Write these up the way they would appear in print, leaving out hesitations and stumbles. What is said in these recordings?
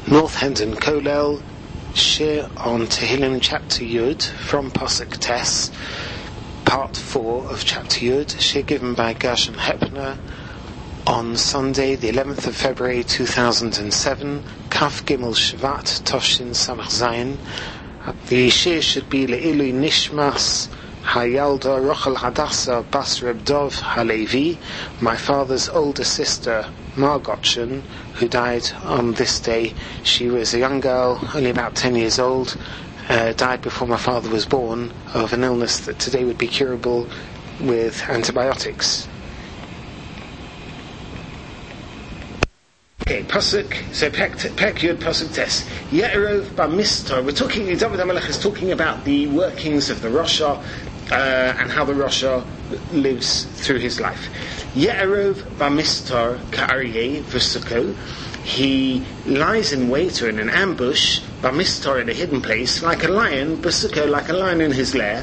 North Hendon Kolel, Shir on Tehillim chapter Yud from Pasuk Tes, part 4 of chapter Yud, Shir given by Gershon Hepner on Sunday, the 11th of February 2007, Kaf Gimel Shvat Toshin Samach Zayin. The Shir should be Le'ilui Nishmas Hayalda Rochel Hadassah Bas Reb Dov Halevi, my father's older sister Margotchen, who died on this day. She was a young girl, only about 10 years old, died before my father was born of an illness that today would be curable with antibiotics. Okay, Pasuk, so Pek Yud Pasuk Tes. Ye'erov Bamistar. We're talking, David HaMelech is talking about the workings of the Rasha and how the Rasha lives through his life. Ye'erov Bamistar Ka'aryeh V'suko. He lies in wait or in an ambush, Bamistar, in a hidden place, like a lion, V'suko, like a lion in his lair.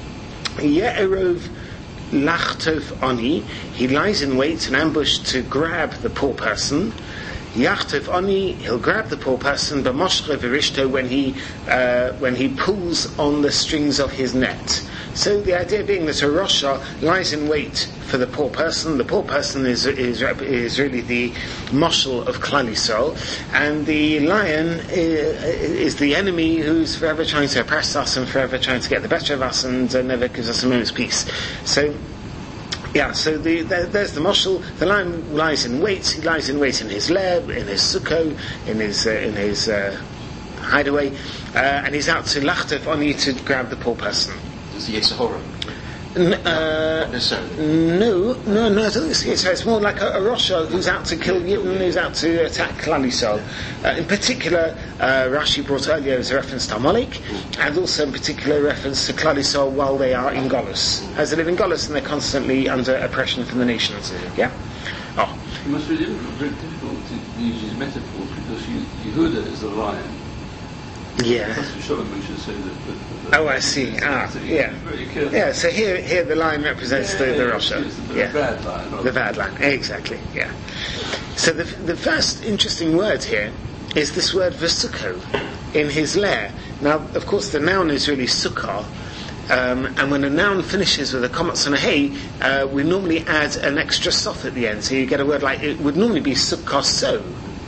Ye'erov Lachtov Ani. He lies in wait, an ambush to grab the poor person. Yachtov Ani, he'll grab the poor person, but Moshre Virishto, when he pulls on the strings of his net. So the idea being that a Rasha lies in wait for the poor person. The poor person is really the moshel of Klal Yisrael, and the lion is the enemy who's forever trying to oppress us and forever trying to get the better of us and never gives us a moment's peace. So there's the moshel. The lion lies in wait. He lies in wait in his lair, in his sukkah, in his hideaway, and he's out to lachtov Ani, to grab the poor person. Is the Yetzirah? Not necessarily. No, I don't think it's Yetzirah. It's more like a Rasha who's out to kill Yidden, who's out to attack Klal Yisrael. In particular, Rashi brought earlier as a reference to Amalek, and also in particular reference to Klal Yisrael while they are in Golus. As they live in Golus and they're constantly under oppression from the nations. Yeah? Oh. It must be very difficult to use these metaphors because Yehuda is the lion. Yeah. Oh, I see. Yeah. So here the lion represents the Rasha. The bad lion. The bad lion. Exactly. Yeah. So the first interesting word here is this word v'suko, in his lair. Now, of course, the noun is really sukkah. And when a noun finishes with a komatz and a hey, we normally add an extra sof at the end. So you get a word like, it would normally be sukkah so.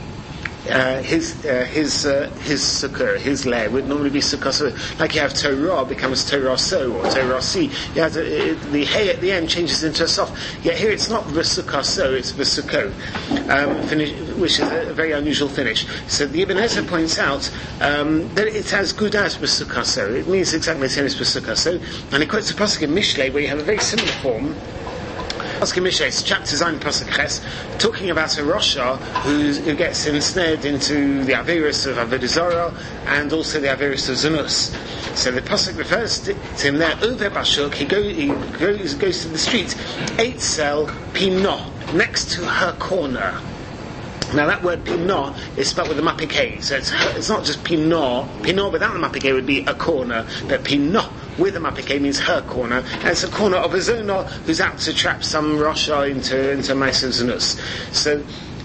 His sukkah, his lair would normally be sukkah so. Like you have Torah becomes Torah so, or Torah si. You have the hey at the end changes into a sof. Yet here it's not v'sukkah so, it's v'sukko, which is a very unusual finish. So the Ibn Ezra points out that it's as good as v'sukkah so. It means exactly the same as v'sukkah so. And he quotes a pasuk in Mishlei where you have a very similar form. Pasuk Mishlei, chapter Zayin Pasuk Ches, talking about a Rasha who gets ensnared into the Averis of Avodah Zarah and also the Averis of Zunus. So the Pasuk refers to him there, Over Bashuk, he goes to the street, Eitzel Pinot, next to her corner. Now that word pinot is spelled with a mapikeh, so it's not just pinot. Pinot without the mapikeh would be a corner, but pinot with a mapikeh means her corner, and it's a corner of a zona who's out to trap some Rasha into Ma'aser Zunus. So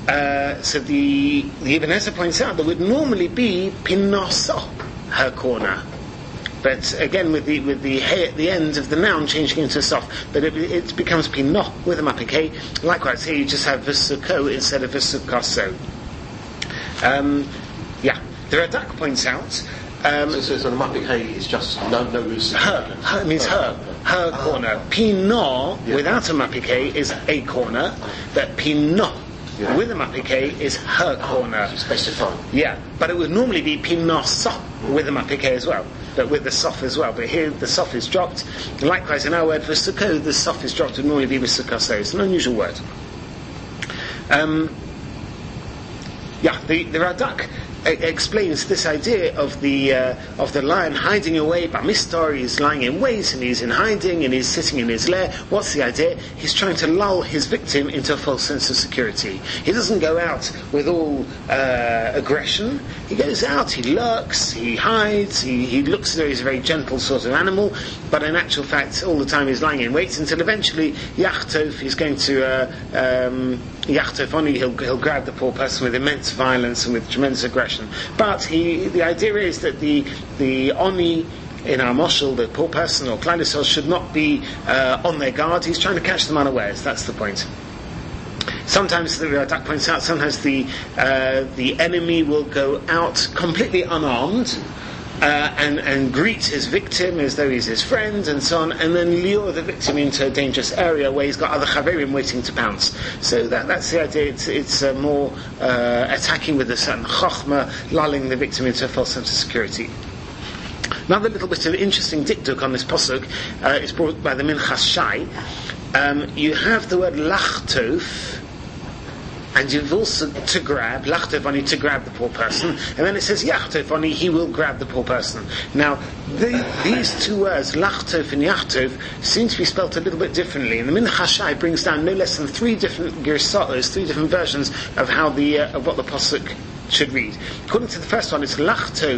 the Ibn Ezra points out that would normally be pinoso, her corner. But again, with the hey at the end of the noun changing into a sof, but it becomes pinot with a mapikeh. Likewise, here you just have v'suko instead of v'sukaso. The Radak points out. So the mapikeh is just no her. It means her corner. Pinot without a mapikeh is a corner, but pinot with a mapikeh is her corner. Specified. Yeah, but it would normally be pinoso with a mapikeh as well, but with the sof as well. But here the sof is dropped. Likewise, in our word v'suko, the sof is dropped. It would normally be v'sukaso. It's an unusual word. The Radak explains this idea of the lion hiding away. Bamistar, he's lying in wait and he's in hiding and he's sitting in his lair. What's the idea? He's trying to lull his victim into a false sense of security. He doesn't go out with all aggression. He goes out, he lurks, he hides, he looks as though he's a very gentle sort of animal, but in actual fact all the time he's lying in wait until eventually Yachtov, he's going to Yachtov, he'll grab the poor person with immense violence and with tremendous aggression. But the idea is that the Oni in our moshel, the poor person or Klal Yisrael, should not be on their guard. He's trying to catch them unawares. That's the point. Sometimes, the Radak points out, sometimes the enemy will go out completely unarmed and greet his victim as though he's his friend and so on, and then lure the victim into a dangerous area where he's got other chaverim waiting to pounce. So that's the idea. It's more attacking with a certain chokhmah, lulling the victim into a false sense of security. Another little bit of interesting dikduk on this pasuk is brought by the Minchas Shai. You have the word lachtov, and you've also to grab, lachtov ani, to grab the poor person, and then it says yachtov ani, he will grab the poor person. Now, these two words, lachtov and yachtov, seem to be spelt a little bit differently, and the Minchas Shai brings down no less than 3 different girsaos, 3 different versions of how of what the pasuk should read. According to the first one, it's lachtov.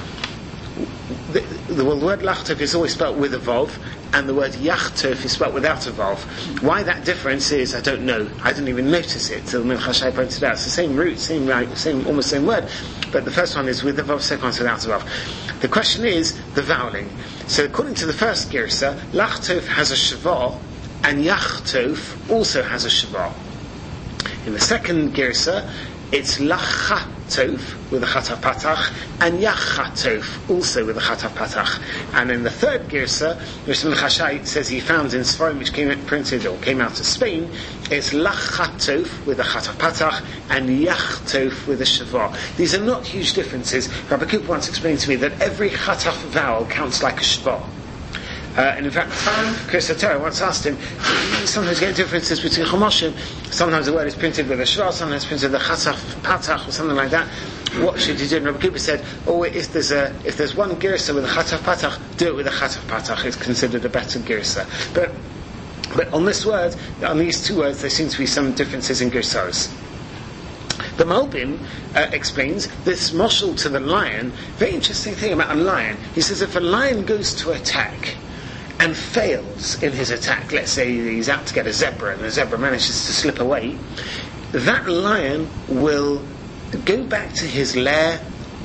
The word lachtov is always spelt with a vav, and the word yachtov is spelt without a vav. Why that difference is, I don't know. I didn't even notice it till Minchas Shai pointed out. It's the same root, almost same word, but the first one is with the vav, the second one is without a vav. The question is the voweling. So according to the first girsa, lachtov has a shava, and yachtov also has a shava. In the second girsa, it's lachatov with a chatav patach and yachatov also with a chatav patach. And in the third girsa, which Minchas Shai says he found in Sfarim, which came out of Spain, it's lachatov with a chatav patach and yachtov with a shava. These are not huge differences. Rabbi Cooper once explained to me that every chatav vowel counts like a shava. And in fact, Chris Sotero once asked him, sometimes you get differences between Chumoshim, sometimes the word is printed with a shva, sometimes printed with a chatav patach or something like that. What should you do? And Rabbi Cooper said, if there's one girsa with a chatav patach, do it with a chatav patach. It's considered a better girsa. But on this word, on these 2 words, there seems to be some differences in girsas. The Malbim explains this moshel to the lion. Very interesting thing about a lion. He says if a lion goes to attack and fails in his attack, let's say he's out to get a zebra and the zebra manages to slip away, that lion will go back to his lair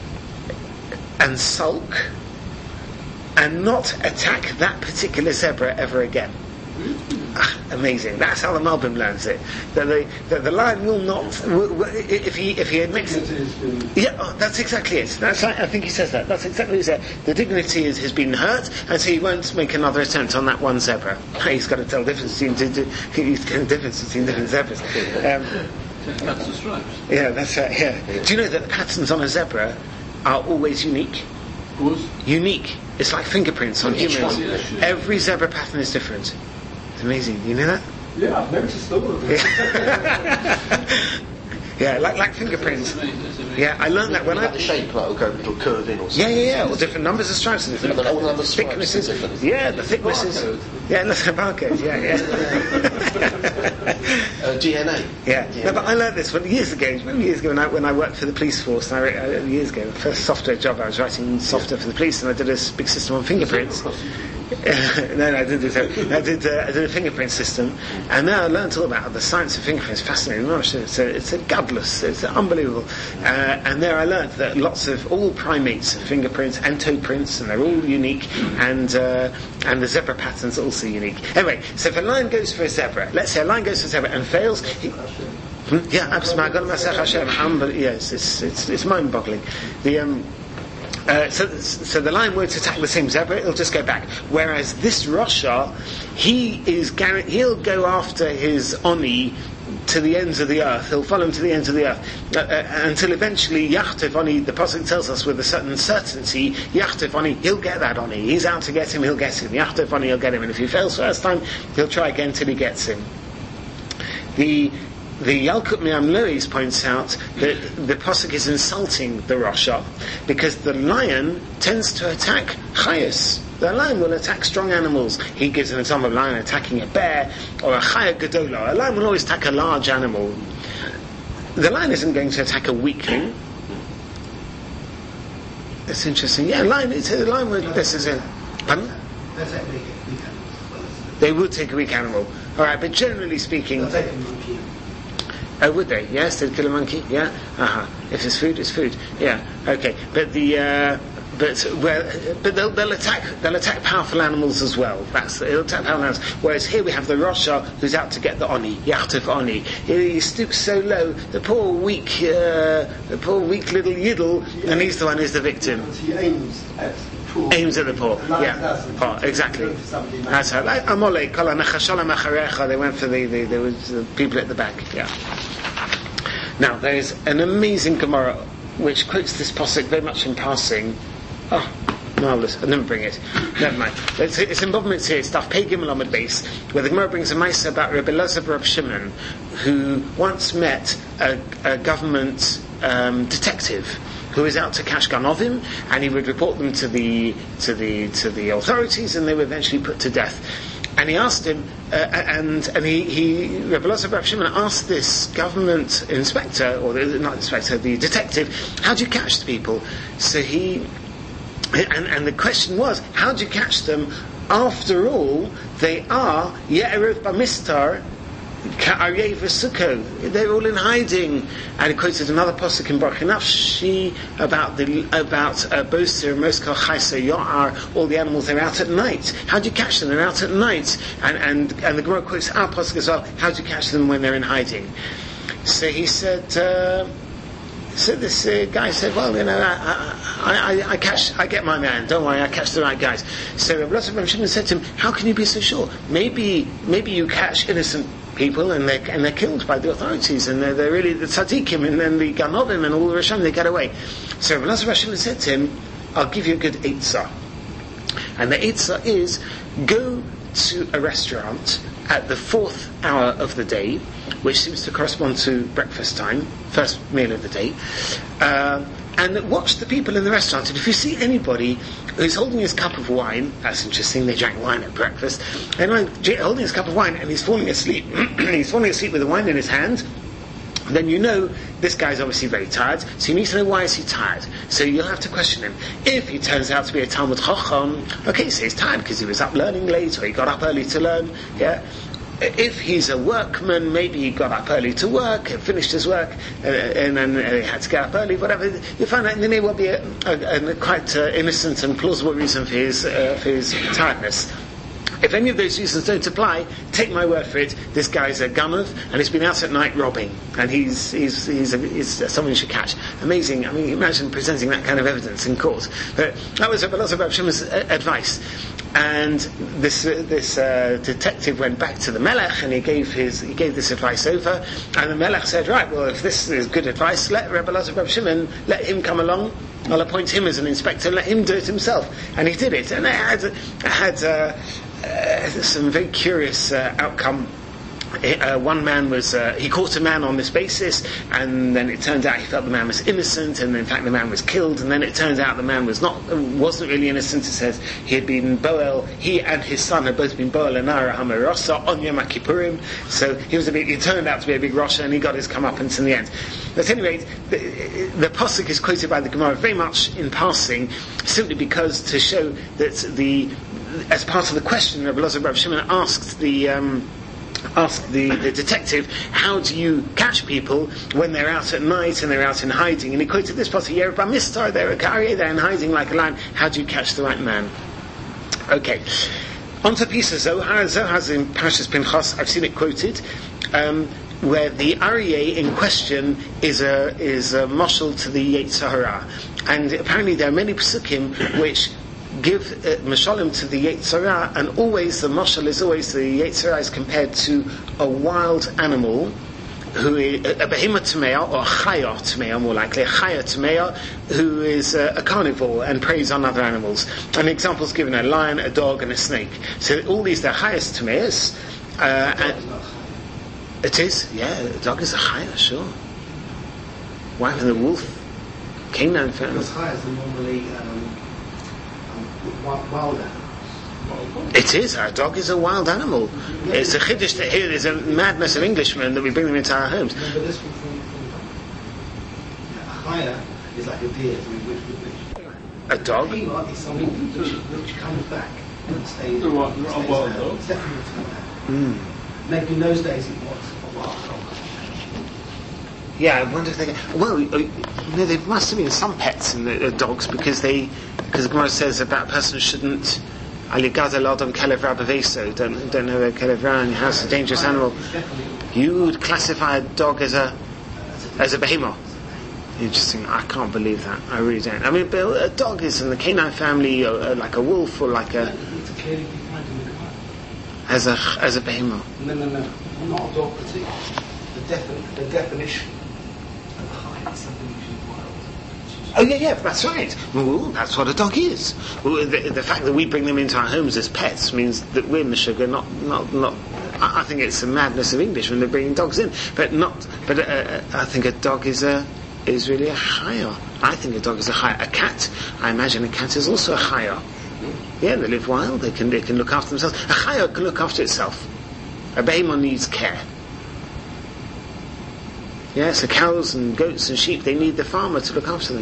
and sulk and not attack that particular zebra ever again. Amazing. That's how the Malbim learns it. That the lion will not, if he admits it. Yeah, that's exactly it. I think he says that. That's exactly what he said. The dignity has been hurt, and so he won't make another attempt on that one zebra. He's got to tell the difference between different zebras. That's the stripes. Yeah, that's right. Yeah. Do you know that the patterns on a zebra are always unique? Of course. Unique. It's like fingerprints on humans. Every zebra pattern is different. It's amazing. You know that? Yeah, I've never just thought of it. Yeah, like fingerprints. Yeah, I learned that when the shape, like it'll curve in or something. Yeah. Or different numbers of stripes and different all the numbers of stripes thicknesses. are different. Yeah, the thicknesses. Yeah, that's a barcode. Yeah. DNA. Yeah. No, but I learned this years ago when I worked for the police force. Years ago, the first software job, I was writing software for the police, and I did a big system on fingerprints. No, I did a fingerprint system, and now I learned all about the science of fingerprints. Fascinating. It's a godless. It's unbelievable. And there I learned that all primates have fingerprints and toe prints, and they're all unique, and the zebra pattern's also unique. Anyway, so if a lion goes for a zebra, let's say a lion goes for a zebra and fails, yeah, absolutely. Yes, it's mind-boggling. So the lion won't attack the same zebra; it'll just go back. Whereas this Rasha, he'll go after his Oni to the ends of the earth. He'll follow him to the ends of the earth until eventually Yachtov Oni. The pasuk tells us with a certain certainty, Yachtov Oni, he'll get that Oni. He's out to get him. He'll get him. Yachtov Oni, he'll get him. And if he fails first time, he'll try again till he gets him. The Yalkut Miriam Lois points out that the pasuk is insulting the Rasha because the lion tends to attack chayas. The lion will attack strong animals. He gives an example of a lion attacking a bear or a chaya gadola. A lion will always attack a large animal. The lion isn't going to attack a weakling. That's interesting. Yeah, the lion would. This is a. Pardon? They would take a weak animal. All right, but generally speaking. Oh, would they? Yes, they'd kill a monkey. Yeah. If it's food, it's food. Yeah. Okay. But they'll attack powerful animals as well. They'll attack powerful animals. Whereas here we have the Rasha who's out to get the Oni, Yachtif Oni. He stoops so low, the poor weak little Yiddle, and he's the one who's the victim. He aims at the poor. Aims at the poor. Yeah. Oh, exactly. That's how. Like Amolek, Kol HaNachashalam Acharecha. They went for there was the people at the back. Yeah. Now there is an amazing Gemara which quotes this pasuk very much in passing. Oh, marvellous. I'll never bring it. Never mind. It's involvements here, stuff Pei Gimel Amud Beis, where the Gemara brings a Maisa about Rabbi Elazar Rab Shimon, who once met a government detective who was out to catch Ganovim, and he would report them to the authorities, and they were eventually put to death. And he asked him, Rabbi Elazar Rab Shimon asked this government inspector, or the detective, how do you catch the people? So and the question was, how do you catch them? After all, they are Ye'erev Bamistar Ka'aryeh V'Sukkah. They're all in hiding. And he quoted another pasuk in Baruch Nafshi about Boser, Moskal, Chaysa, Yo'ar, all the animals. They're out at night. How do you catch them? They're out at night. And the Gemara quotes our pasuk as well. How do you catch them when they're in hiding? So he said. So this guy said, well, I get my man. Don't worry, I catch the right guys. So Rabbi Elazar Rab Shimon said to him, how can you be so sure? Maybe you catch innocent people and they're killed by the authorities, and they're really the tzaddikim and then the ganovim and all the Rishon, they get away. So Rabbi Elazar Rab Shimon said to him, I'll give you a good eitzah. And the eitzah is, go to a restaurant at the 4th hour of the day, which seems to correspond to breakfast time, first meal of the day, and watch the people in the restaurant. And if you see anybody who's holding his cup of wine, that's interesting, they drank wine at breakfast, and holding his cup of wine and he's falling asleep, he's falling asleep with the wine in his hand, then you know this guy's obviously very tired, so you need to know why is he tired. So you'll have to question him. If he turns out to be a Talmud Chacham, okay, so he's tired because he was up learning late, or he got up early to learn, yeah. If he's a workman, maybe he got up early to work, finished his work, and then he had to get up early, whatever. You find out there may well be a quite innocent and plausible reason for his tiredness. If any of those reasons don't apply, take my word for it, this guy's a gunner, and he's been out at night robbing, and he's someone you should catch. Amazing. I mean, imagine presenting that kind of evidence in court. But that was Rabbi Elazar Rab Shimon's advice. And this detective went back to the Melech, and he gave this advice over, and the Melech said, right, well, if this is good advice, let Rabbi Elazar Rab Shimon, let him come along, I'll appoint him as an inspector, let him do it himself. And he did it, and it had some very curious outcome. One man he caught a man on this basis, and then it turned out he felt the man was innocent, and in fact the man was killed, and then it turned out the man wasn't really innocent. It says he and his son had both been Boel and Nara Hamarasa on Yom Kippurim, so he turned out to be a big Rasha, and he got his comeuppance in the end. But anyway, the pasuk is quoted by the Gemara very much in passing, simply because to show that as part of the question, Rabbi Elazar Rab Shimon asked the detective, how do you catch people when they're out at night and they're out in hiding? And he quoted this passage, Ye'erev Bamistar, they're in hiding like a lion. How do you catch the right man? Okay. On to a piece of Zohar. Zohar's in Parashas Pinchas. I've seen it quoted, where the Aryeh in question is a mashal to the Yetzer Hara. And apparently there are many psukim which give mashalim to the Yetzer Hara, and always the mashal is always the Yetzer Hara is compared to a wild animal, who is a behemoth tamea, or a chaya tamea, more likely a chaya tamea, who is a carnivore and preys on other animals. And examples given: a lion, a dog, and a snake. So all these are chayas tameas. It is, yeah. A dog is a chaya, sure. Why isn't the wolf? Canine family. Because chayas are normally wild animals. It is. Our dog is a wild animal. It's a chiddush that here there's a madness of Englishmen that we bring them into our homes. No, but this one a chaya is like a deer, which a dog? is something which comes back and stays. A wild dog. It's definitely Maybe in those days it was a wild dog. Yeah, I wonder if they. Well, no, there must have been some pets in the dogs because the Gemara says about a person shouldn't. Aligada ladam kelev rabaveso. Don't know where kelev ra in your house. A dangerous animal. You would classify a dog as a behemoth. Interesting. I can't believe that. I really don't. I mean, but a dog is in the canine family, like a wolf or like a. It's clearly defined in the Quran. As a behemoth. No. Not a dog particularly. The definition of height is something which is wild. Oh yeah, that's right. Well, that's what a dog is. Well, the fact that we bring them into our homes as pets means that we're Meshuggah, not. I think it's the madness of English when they're bringing dogs in, but not. But I think a dog is really a chaya. I think a dog is a chaya. A cat, I imagine a cat is also a chaya. Yeah, they live wild. They can look after themselves. A chaya can look after itself. A behemoth needs care. Yeah, so cows and goats and sheep, they need the farmer to look after them.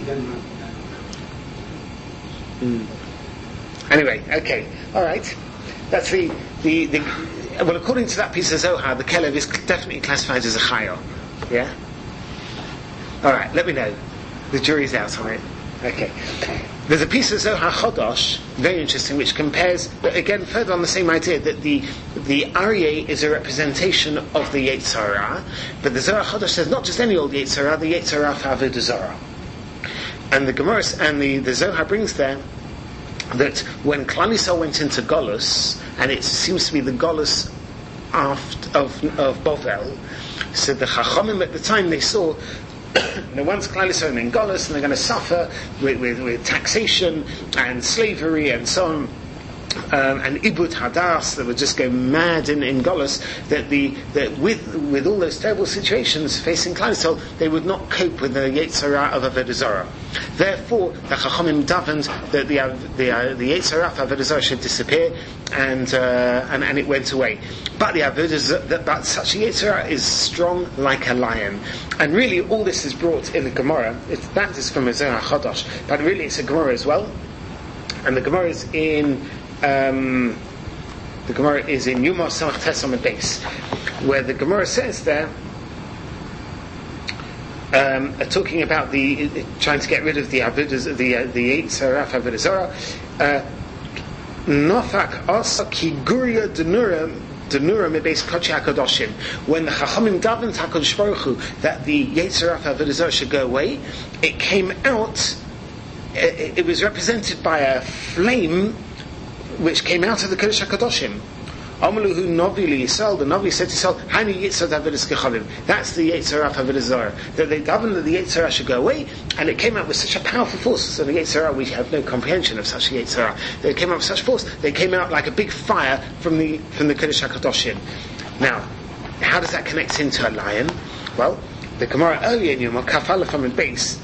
Anyway, okay, all right. That's the well, according to that piece of Zohar, the kelev is definitely classified as a chaya. Yeah. All right, let me know. The jury's out on it. Okay. There's a piece of Zohar Chodosh, very interesting, which compares, again, further on the same idea, that the Aryeh is a representation of the Yetzer Hara, but the Zohar Chodosh says not just any old Yetzer Hara, the Yetzer Hara for Avodah Zarah. And the Gemara and the Zohar brings there that when Klal Yisrael went into Golus, and it seems to be the Golus of Bovel, so the Chachamim at the time they saw once Klal Yisrael in Golus, and they're going to suffer with taxation and slavery and so on, and Ibud Hadas, that would just go mad in Golus, that with all those terrible situations facing Klal Yisrael, they would not cope with the Yetzer Hara of Avodah Zarah. Therefore, the Chachamim davened that the Yetzer Hara of Avodah Zarah should disappear, and it went away. But but such a Yetzer Hara is strong like a lion. And really, all this is brought in the Gemara. That is from a Zohar Chodosh, but really it's a Gemara as well. And the Gemara is in Yuma Samach Tes Amud Beis, where the Gemara says there, talking about trying to get rid of the Yetzer Hara of Avodah Zarah. Nofak asa ki guria denura mebeis kodesh hakadoshim. When the Chachamim davened HaKadosh Baruch Hu that the Yetzer Hara of Avodah Zarah should go away, it came out. It was represented by a flame which came out of the Kodesh HaKadoshim. Amaluhu Novi Yisrael, the Novi said to Yisrael, Hani Yitzhak Avodas Kechalim. That's the Yetzer Hara of Avodah Zarah. That they davened that the Yetzer Hara should go away, and it came out with such a powerful force. So the Yetzer Hara, we have no comprehension of such a Yetzer Hara. They came out with such force. They came out like a big fire from the Kodesh HaKadoshim. Now, how does that connect into a lion? Well, the Gemara earlier in Yom Kaf Aleph Amud Beis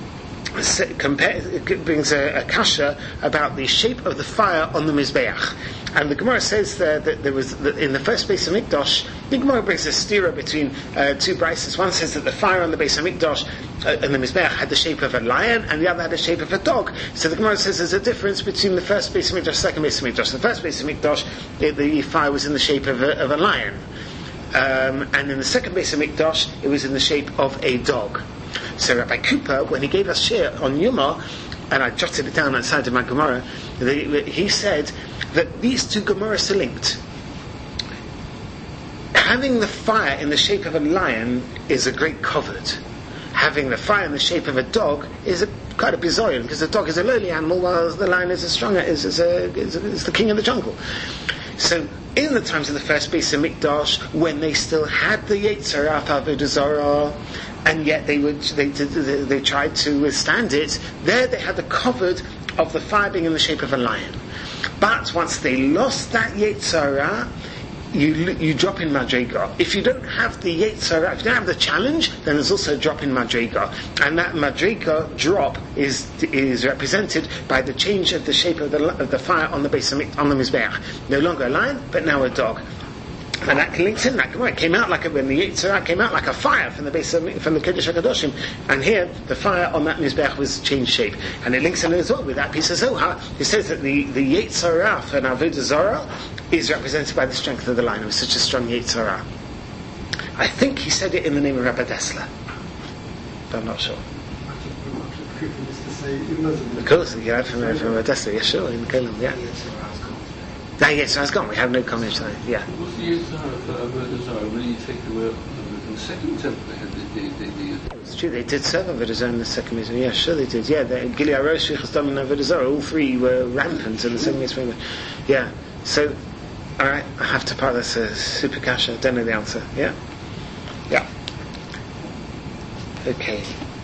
brings a kasha about the shape of the fire on the Mizbeach. And the Gemara says that there was, in the first Beis HaMikdash, the Gemara brings a stira between two brises. One says that the fire on the Beis HaMikdash and the Mizbeach had the shape of a lion, and the other had the shape of a dog. So the Gemara says there's a difference between the first Beis HaMikdash and the second Beis HaMikdash. The first Beis HaMikdash, the fire was in the shape of a lion. And in the second Beis HaMikdash, it was in the shape of a dog. So Rabbi Cooper, when he gave us shir on Yuma, and I jotted it down outside of my Gemara, he said that these two Gemaras are linked. Having the fire in the shape of a lion is a great covet. Having the fire in the shape of a dog is quite a bizarre, because the dog is a lowly animal, while the lion is is the king of the jungle. So, in the times of the first Beis HaMikdash, when they still had the Yetzer Hara of Avodah Zarah, and yet they tried to withstand it, there they had the covered of the fire being in the shape of a lion. But once they lost that Yetzer Hara, you drop in Madrega. If you don't have the Yetzer Hara, if you don't have the challenge, then there's also a drop in Madrega. And that Madrega drop is represented by the change of the shape of the fire on the Mizbeach. No longer a lion, but now a dog. And that links in. That came out when the Yetzer Hara came out like a fire from the Kodesh HaKadoshim, and here the fire on that Mizbeach was changed shape, and it links in as well with that piece of Zohar. It says that the Yetzer Hara for Avodah Zarah is represented by the strength of the lion. It was such a strong Yetzer Hara. I think he said it in the name of Rabbi Dessler. but I'm not sure. To say in Muslim. Of course, you know, from Odessa, yeah, sure, in Golem, yeah. Yes, I was gone. We have no comment on it. Yeah. What's the Yetzirah for Avodah Zarah? When you take the word in the second temple, they had the It's true, they did serve Avodah Zarah in the second mitzvah. Yeah, sure they did. Yeah, Gili Arosh, Shvichas Dam, and Avodah Zarah, all three were rampant in the second mitzvah. Yeah. So, all right, I have to part. That's a super kasha. Don't know the answer. Yeah. Yeah. Okay.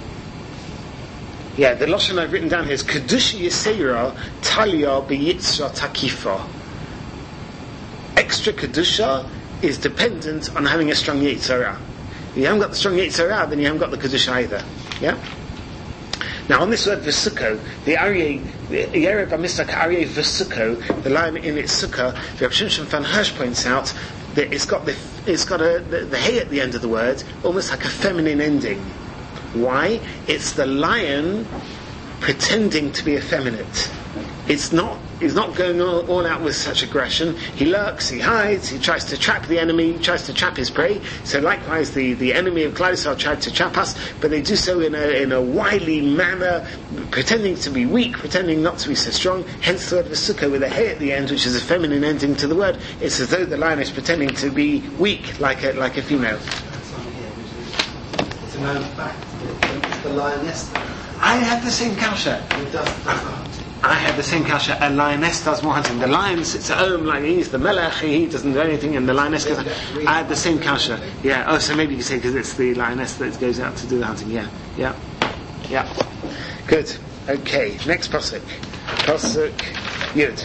Yeah, the Lashon I've written down here is Kedusha Yisera Talia B'Yitzra Takifa. Extra Kedusha is dependent on having a strong Yitzhara. If you haven't got the strong Yitzhara, then you haven't got the Kedusha either. Yeah? Now, on this word V'Sukkah, the Aryeh, the Yereb HaMistak Aryeh V'Sukkah, the line in its Sukkah, Reb Shimshon van Hirsch points out that it's got the hay at the end of the word, almost like a feminine ending. Why? It's the lion pretending to be effeminate. He's not going all out with such aggression. He lurks, he hides, he tries to trap the enemy, he tries to trap his prey. So likewise, the enemy of Klal Yisrael tried to trap us, but they do so in a wily manner, pretending to be weak, pretending not to be so strong. Hence the word V'Sukkah with a hay at the end, which is a feminine ending to the word. It's as though the lion is pretending to be weak, like a female. That's on here, which is it's a known fact. The lioness. I had the same kasha. It does not. I had the same kasha. A lioness does more hunting. The lion sits at home like he's the melech. He doesn't do anything, and the lioness goes out. I had the same kasha. Yeah. Oh, so maybe you say because it's the lioness that goes out to do the hunting. Yeah. Yeah. Yeah. Good. Okay. Next pasuk. Pasuk Yud.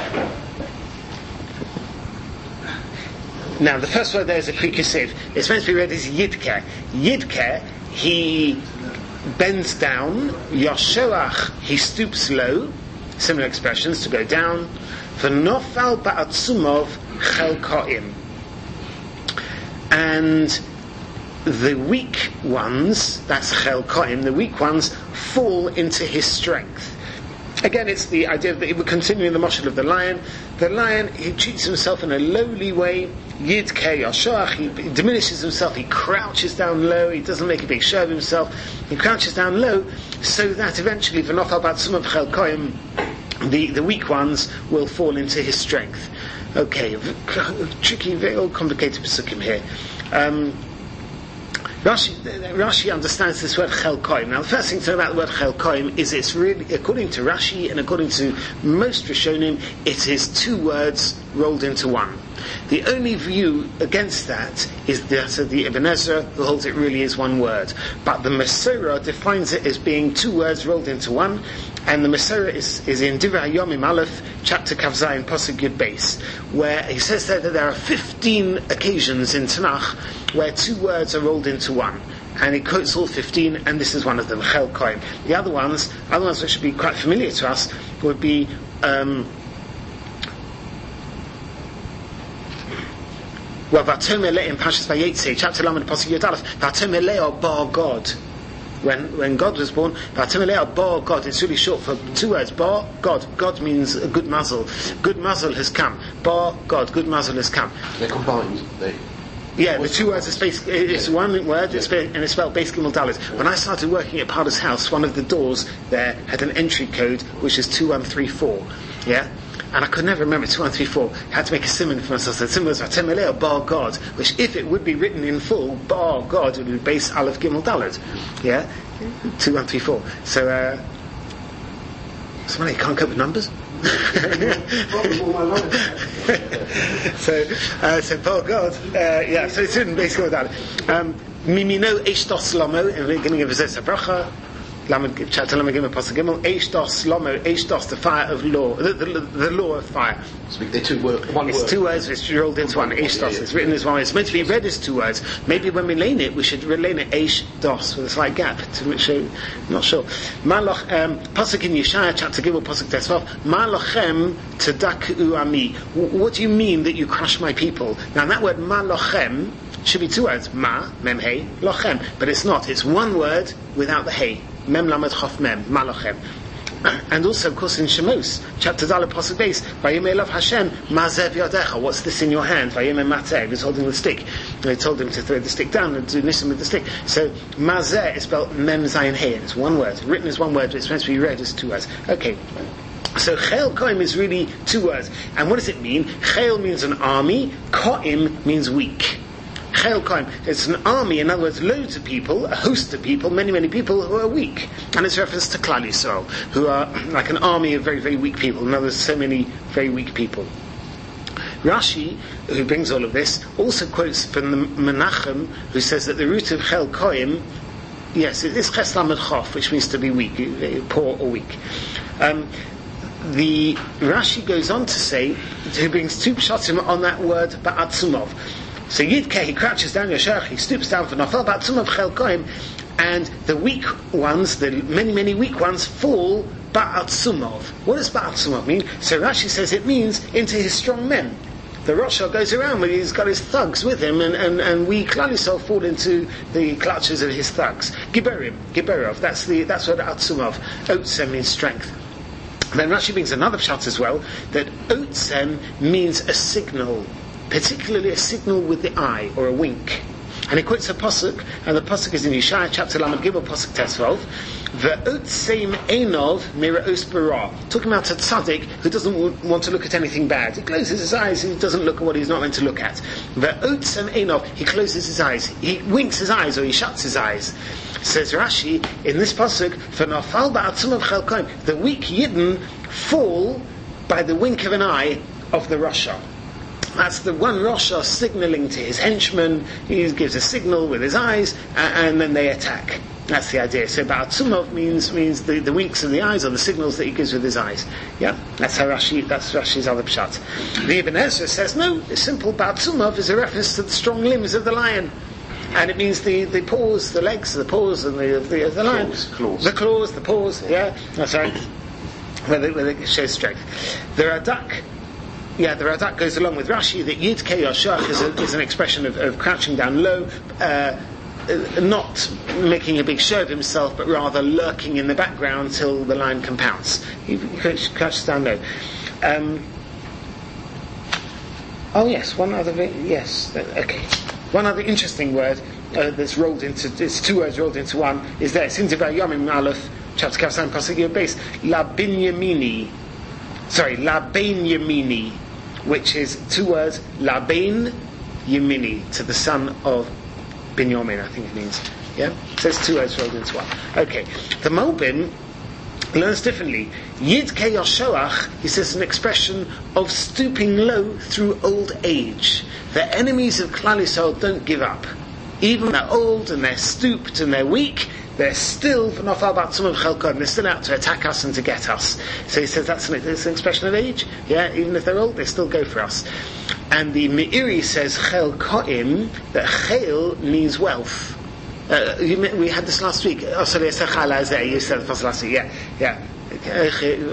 Now, the first word there is a precursive. It's meant to be read as Yidke. Yidke, he bends down. Yoshoach, he stoops low. Similar expressions, to go down. V'nofal ba'atzumov chelkoim. And the weak ones, that's chelkoim, the weak ones fall into his strength. Again, it's the idea that we're continuing the moshel of the lion. The lion, he treats himself in a lowly way. Yidke Yoshoach, he diminishes himself, he crouches down low, he doesn't make a big show of himself, he crouches down low, so that eventually, v'nochal ba'atzumov chelkoim, the weak ones will fall into his strength. Okay, tricky, very complicated pasukim here. Rashi understands this word chelkoim. Now, the first thing to know about the word chelkoim is it's really, according to Rashi and according to most Rishonim, it is two words rolled into one. The only view against that is that of the Ibn Ezra, who holds it really is one word. But the Masorah defines it as being two words rolled into one, and the Masorah is in Divrei Hayomim Aleph, chapter Kav Zayin, Pasuk Yud Beis, where he says there that there are 15 occasions in Tanakh where two words are rolled into one. And he quotes all 15, and this is one of them, Chel Koim. The other ones which should be quite familiar to us, would be Vatomele in Parshas Vayetze, chapter Lamed Pasuk Yud Aleph, Vatomele bar God. When God was born, Vatomele bar God, it's really short for two words, bar God. God means a good muzzle. Good muzzle has come. Bar God, good muzzle has come. They're combined, Yeah, the two words are it's one word, and it's spelled Beis Gimel Dalet. When I started working at Parder's house, one of the doors there had an entry code which is 2134. Yeah? And I could never remember 2134. I had to make a simon for myself. So the simon was Vatemeleo Bar God, which if it would be written in full, Bar God, it would be Beis Aleph Gimel Dalet. Yeah? 2134. So, somebody can't cope with numbers? so Bar God, so it's written basically that. Mimino Eishtos Lomo, in the beginning of Zeh Bracha, chapter Lamed Gimel Pasuk Gimel, Eishtos Lomo, Eishtos, the fire of law, the law of fire. So they're two words. One it's word. Two words. It's rolled into one. Eishtos. It's written as one. It's meant to be read as two words. Maybe when we lane it, we should relane it Eishtos with a slight gap to which I'm not sure. Maloch Pasuk in Yeshaya chapter Gimel Pasuk Tesvav. Malochem Tadaku Ami. What do you mean that you crush my people? Now that word Malochem should be two words. Ma mem hey lochem, but it's not. It's one word without the hey. Mem lamed chof mem malochem. And also, of course, in Shemos, chapter Dalet Pasuk Beis, Vayimei Elav Hashem Mazev Yadecha. What's this in your hand? Vayimei Mateh. He's holding the stick. They told him to throw the stick down and do listen with the stick. So mazeh is spelled mem zayin hey. It's one word, written as one word, but it's meant to be read as two words. Okay. So Chel Koim is really two words. And what does it mean? Chel means an army, Koim means weak. Chel Koim, it's an army, in other words, loads of people, a host of people, many, many people who are weak. And it's a reference to Klal Yisrael, who are like an army of very, very weak people. In other words, so many very weak people. Rashi, who brings all of this, also quotes from the Menachem, who says that the root of Chel Koim, yes, it is Ches Lamed Chof, which means to be weak, poor or weak. The Rashi goes on to say, he brings two pshatim on that word ba'atzumov. So Yidke, he crouches down Yashach, he stoops down for Nafal ba'atzumov Chel Koim, and the weak ones, the many, many weak ones, fall ba'atzumov. What does ba'atzumov mean? So Rashi says it means into his strong men. The Roshah goes around with he's got his thugs with him, and we Klal Yisrael fall into the clutches of his thugs. Giberov, that's what Atzumov. Otsem means strength. Then Rashi brings another pshat as well, that Otsem means a signal, particularly a signal with the eye, or a wink. And he quotes a pasuk, and the pasuk is in Yeshaya chapter Lamed Gimel pasuk Tesvav. Ve'otsem einov miraos bara. Talking about a tzaddik who doesn't want to look at anything bad. He closes his eyes. He doesn't look at what he's not meant to look at. Ve'otsem einov. He closes his eyes. He winks his eyes, or he shuts his eyes. Says Rashi in this pasuk, "V'nafal ba'atzum of Chel Koim." The weak Yidden fall by the wink of an eye of the Roshah. That's the one Roshah signaling to his henchmen. He gives a signal with his eyes, and then they attack. That's the idea. So Ba'atzumov means the winks of the eyes, or the signals that he gives with his eyes. Yeah, that's Rashi's other pshat. The Ibn Ezra says, no, it's simple. Ba'atzumov is a reference to the strong limbs of the lion. And it means the paws, the legs, the paws, and the lion. Claws. The claws, the paws, yeah, that's right. Where it shows strength. The Radak goes along with Rashi that Yid Kei Yoshach is an expression of crouching down low, not making a big show of himself, but rather lurking in the background till the lion can pounce. He crouches down low. One other interesting word that's rolled into, it's two words rolled into one, is there. It's in Devar Yomim Aleph, chapter Kafsan, Pasuk Yud Beis, La Bein Yamini, which is two words, La Bein Yamini, to the son of Binyamin, I think it means. Yeah? So it's two words rolled into one. Okay. The Malbim learns differently. Yid Kei Yoshoach, he says, an expression of stooping low through old age. The enemies of Klal Yisrael don't give up. Even when they're old and they're stooped and they're weak, they're still they're still out to attack us and to get us. So he says that's an expression of age. Yeah, even if they're old, they still go for us. And the Meiri says Chel Koim, that Chel means wealth. We had this last week. You said it last week. Yeah. Chal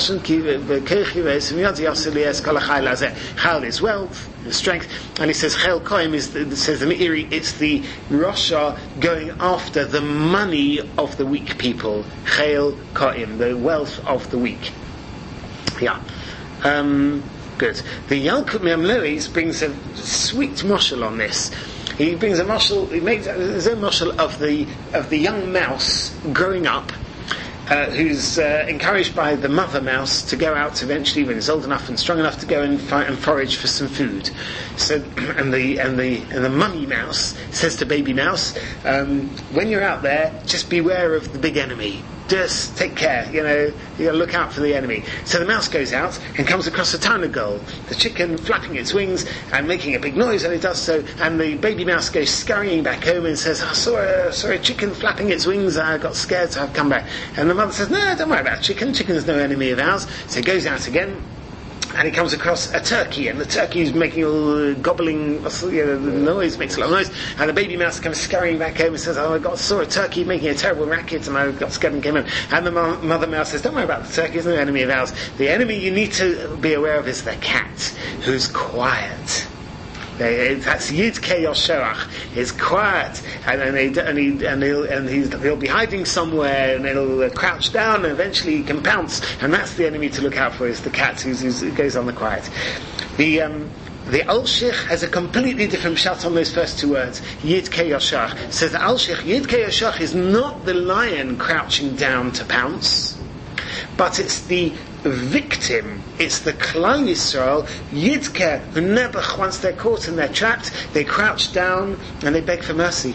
is wealth, strength, and he says Chel Koim says the Meiri, it's the Roshah going after the money of the weak people. Chel Koim, the wealth of the weak. Yeah. Good. The Yalkut Me'amlois brings a sweet mashal on this. He brings a mashal. He makes his own mashal of the young mouse growing up, who's encouraged by the mother mouse to go out eventually when he's old enough and strong enough to go and forage for some food. So, and the mummy mouse says to baby mouse, when you're out there, just beware of the big enemy. Just take care, you gotta look out for the enemy. So the mouse goes out and comes across a tanagal, the chicken flapping its wings and making a big noise, and it does so, and the baby mouse goes scurrying back home and says, I saw a chicken flapping its wings, I got scared, so I've come back. And the mother says, no, don't worry about chicken's no enemy of ours. So he goes out again, and he comes across a turkey, and the turkey is making all gobbling noise, makes a lot of noise, and the baby mouse comes scurrying back home and says, I saw a turkey making a terrible racket, and I got scared and came in. And the mother mouse says, don't worry about the turkey, it's no enemy of ours. The enemy you need to be aware of is the cat, who's quiet. That's Yid Kei Yoshoach. He's quiet, and he'll be hiding somewhere, and he'll crouch down, and eventually he can pounce. And that's the enemy to look out for, is the cat who goes on the quiet. The The Alshich has a completely different pshat on those first two words. Yidke Yashach. Says the Alshich, Yidke Yashach is not the lion crouching down to pounce, but it's the victim, it's the Klal Yisrael, Yidke, who Nebuch, once they're caught and they're trapped, they crouch down and they beg for mercy.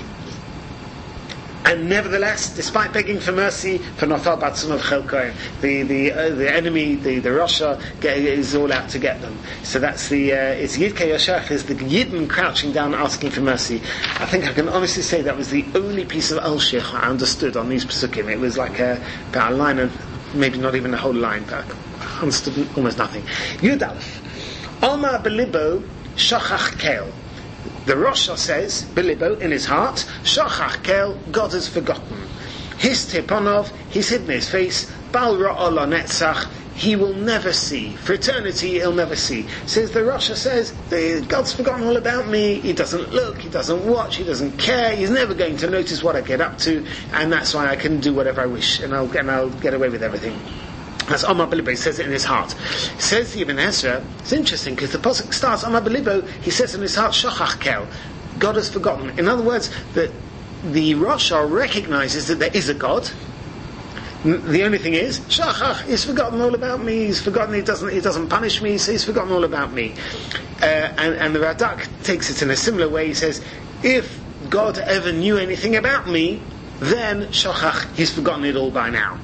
And nevertheless, despite begging for mercy, for Nafal Batzum of Chelkoin, the enemy, the Rasha, is all out to get them. So that's it's Yidke Yashach, is the Yidden crouching down asking for mercy. I think I can honestly say that was the only piece of Alshich I understood on these Pesukim. It was like about a line, of maybe not even a whole line, but I understood almost nothing. Yud Aleph. Alma Belibo Shachach Kel. The Rasha says, Belibo, in his heart, Shachach Kel, God has forgotten. His Tiponov, he's hidden his face, Bal Ra'ol Netzach, he will never see. For eternity, he'll never see. Says the Rasha says, God's forgotten all about me, he doesn't look, he doesn't watch, he doesn't care, he's never going to notice what I get up to, and that's why I can do whatever I wish, and I'll get away with everything. That's Amar Belibo, he says it in his heart. Says the Ibn Ezra, it's interesting because the Pasuk starts, Amar Belibo, he says in his heart, Shachach Kel, God has forgotten. In other words, that the Rasha recognizes that there is a God. The only thing is, Shachach, he's forgotten all about me, he's forgotten, he doesn't punish me, so he's forgotten all about me. And the Radak takes it in a similar way, he says, if God ever knew anything about me, then Shachach, he's forgotten it all by now.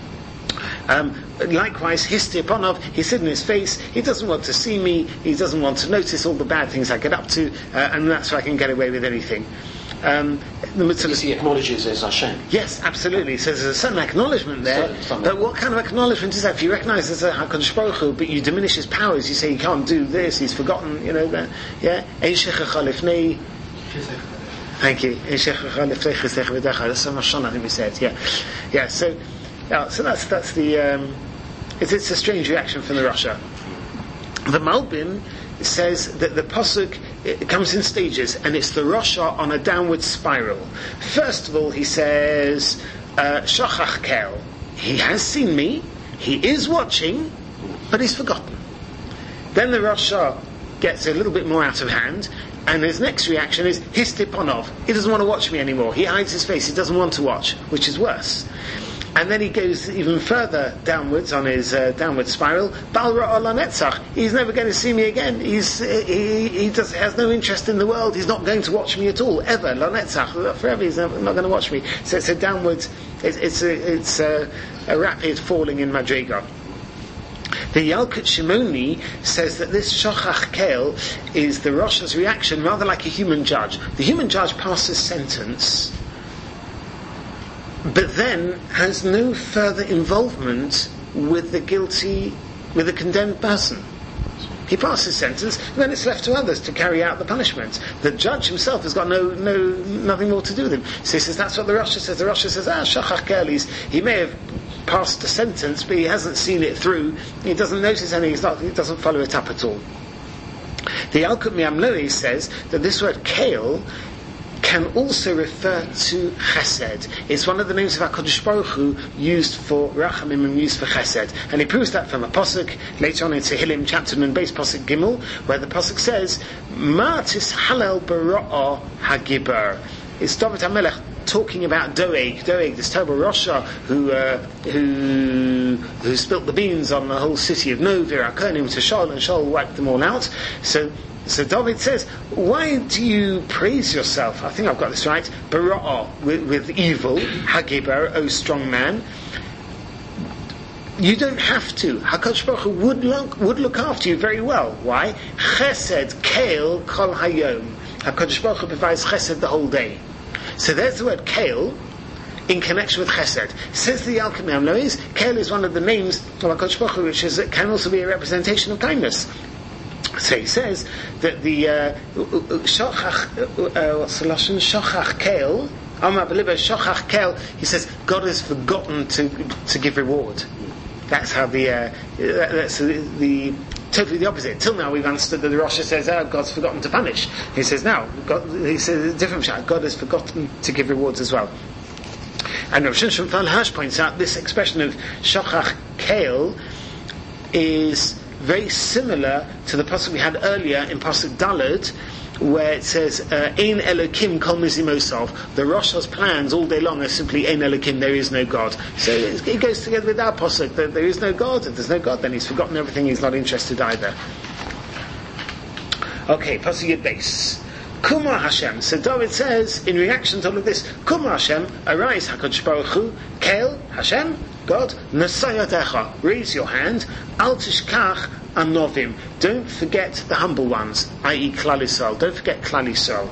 Likewise, Histiponov, he's hidden his face, he doesn't want to see me, he doesn't want to notice all the bad things I get up to, and that's why I can get away with anything. He acknowledges there's Hashem. Yes, absolutely. So there's a certain acknowledgement there, but what kind of acknowledgement is that? If you recognise there's a HaKadosh Baruch Hu, but you diminish his powers, you say he can't do this, he's forgotten, yeah? Thank you. That's so much I think we said, yeah, so that's the it's a strange reaction from the Rasha. The Malbim says that the pasuk it comes in stages, and it's the Rasha on a downward spiral. First of all, he says Shachach Kel, he has seen me, he is watching, but he's forgotten. Then the Rasha gets a little bit more out of hand, and his next reaction is Histiponov, he doesn't want to watch me anymore, he hides his face, he doesn't want to watch, which is worse. And then he goes even further downwards on his downward spiral. Bal Ra'ol Netzach. He's never going to see me again. He has no interest in the world. He's not going to watch me at all ever. La Netzach, forever. He's not going to watch me. So it's a downwards. It's a rapid falling in Madriga. The Yalkut Shimoni says that this Shachach Kel is the Rasha's reaction, rather like a human judge. The human judge passes sentence, but then has no further involvement with the condemned person. He passes sentence, and then it's left to others to carry out the punishment. The judge himself has got nothing more to do with him. So he says that's what the Rasha says. The Rasha says, Shachach Kel, he may have passed the sentence, but he hasn't seen it through. He doesn't notice any. He doesn't follow it up at all. The Yalkut Mi'amloi says that this word Kel can also refer to Chesed. It's one of the names of HaKadosh Baruch Hu used for Rachamim and used for Chesed. And he proves that from a Pasuk, later on in Tehillim, chapter and base Pasuk Gimel, where the Pasuk says, Ma Tishalel Bara'ah HaGibar. It's David HaMelech talking about Doeg, this terrible Rasha who spilt the beans on the whole city of Novi, Akonim to Shaul, and Shaul wiped them all out. So David says, why do you praise yourself? I think I've got this right. Bara'ah, with evil. Hagibar, O strong man. You don't have to. HaKadosh Baruch Hu would look after you very well. Why? Chesed, Kael, Kol Hayom. HaKadosh Baruch Hu provides Chesed the whole day. So there's the word Kael in connection with Chesed. Says the Yalkut Mi'amloi, Kael is one of the names of HaKadosh Baruch Hu, which can also be a representation of kindness. So he says that the Shachach Kel, Amar Belibo Shachach Kel, he says God has forgotten to give reward. That's how that's the totally the opposite. Till now we've understood that the Rasha says, God's forgotten to punish. He says he says a different shot. God has forgotten to give rewards as well. And Rav Shimshon Tal Hirsch points out this expression of Shachach Kel is very similar to the pasuk we had earlier in pasuk Daled, where it says Ein Elokim Kol Mizimosov. The Rosh's plans all day long are simply Ein Elokim, there is no God. So it goes together with our pasuk that there is no God. If there's no God, then he's forgotten everything. He's not interested either. Okay, pasuk Yud Beis. Kumar Hashem. So David says, in reaction to all of this, Kumar Hashem, arise, HaKadosh Baruch Hu, Kel, Hashem, God, Nasayatecha, raise your hand, Al Tishkach Anovim, don't forget the humble ones, i.e. Klal Yisrael, don't forget Klal Yisrael.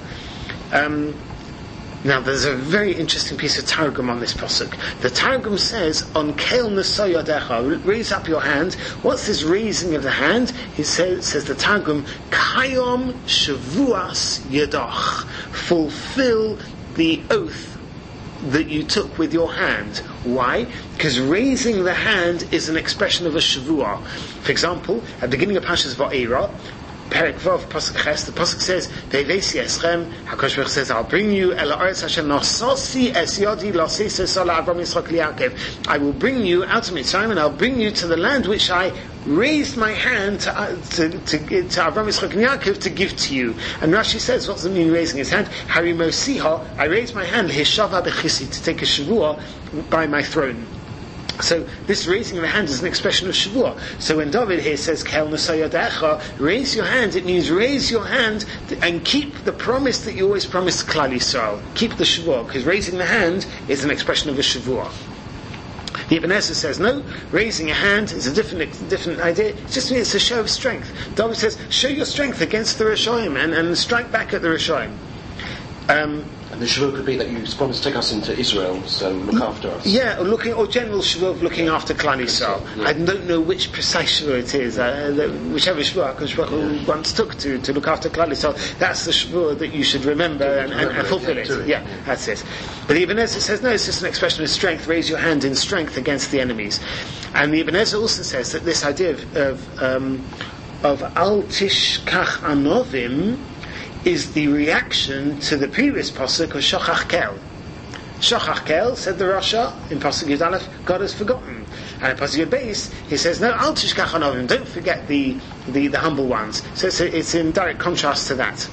Now there's a very interesting piece of Targum on this pasuk. The Targum says, on Kel Nasayatecha, raise up your hand. What's this raising of the hand? He says the Targum, Kayom Shavuas Yadach, fulfill the oath that you took with your hand. Why? Because raising the hand is an expression of a Shavua. For example, at the beginning of Parshas Va'era, Perek Vav, Pasuk Ches, the Pasuk says, Ve'vesi eschem, HaKadosh Baruch Hu says, I'll bring you el ha'aretz asher nosasi es yodi l'aseh sola Avram Yitzchak Yaakov. I will bring you out of Mitzrayim, and I'll bring you to the land which I raised my hand to Avram Yitzchak and Yaakov to give to you. And Rashi says, what does it mean raising his hand? Hari Mosiha, I raised my hand, Hishava b'chisi, to take a Shavua by my throne. So this raising of the hand is an expression of Shavua. So when David here says Kel Nasayadecha, raise your hand, it means raise your hand and keep the promise that you always promised to Klal Yisrael. Keep the Shavua, because raising the hand is an expression of a Shavua. The Ibn Ezra says no, raising a hand is a different idea. It's a show of strength. David says, show your strength against the Rishoyim and strike back at the Rishoyim. And the Shavua could be that you promised to take us into Israel, so look after us. Yeah, or general Shavua of looking after Klal Yisrael. Yeah. I don't know which precise Shavua it is. Whichever Shavua HaKadosh Baruch Hu once took to look after Klal Yisrael, that's the Shavua that you should remember and fulfill it. Yeah, that's it. But the Ibn Ezra says, no, it's just an expression of strength. Raise your hand in strength against the enemies. And the Ibn Ezra also says that this idea of Al Tishkach Anovim is the reaction to the previous pasuk of Shochach Kel. Shochach Kel, said the Rasha in pasuk Yud Aleph, God has forgotten. And in pasuk Yud Beis, he says, no, Al Tishkach Anovim, don't forget the humble ones. So it's in direct contrast to that.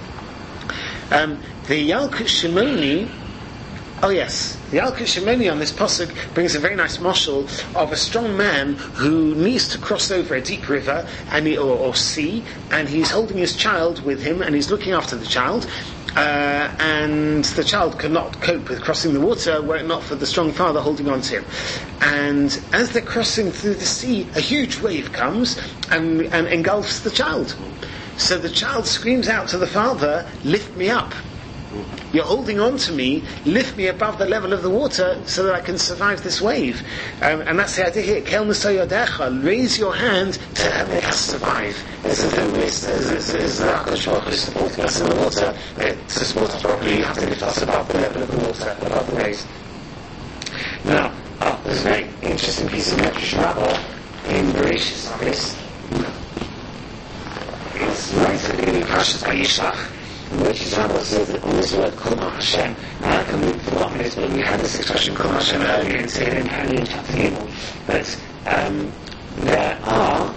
The Yalkut Shimoni, the Yalkut Shimoni on this pasuk brings a very nice mashal of a strong man who needs to cross over a deep river or sea, and he's holding his child with him, and he's looking after the child, and the child cannot cope with crossing the water were it not for the strong father holding on to him. And as they're crossing through the sea, a huge wave comes and engulfs the child. So the child screams out to the father, lift me up. You're holding on to me, lift me above the level of the water so that I can survive this wave. And that's the idea here. Kel Nasayadecha, raise your hand to make us survive. It's as though it's HaKadosh Baruch Hu supporting us in the water. To support us properly, you have to lift us above the level of the water, above the waves. Now, there's a very interesting piece of Medrash Rabbah in Bereshis on this. It's right at the beginning of Parshas Vayishlach, which is Rabbah says that on this word Kumar Hashem. Now I can we've forgotten this, but we had this expression Kumar Hashem earlier in Tehillim and in chapter Gimel. But there are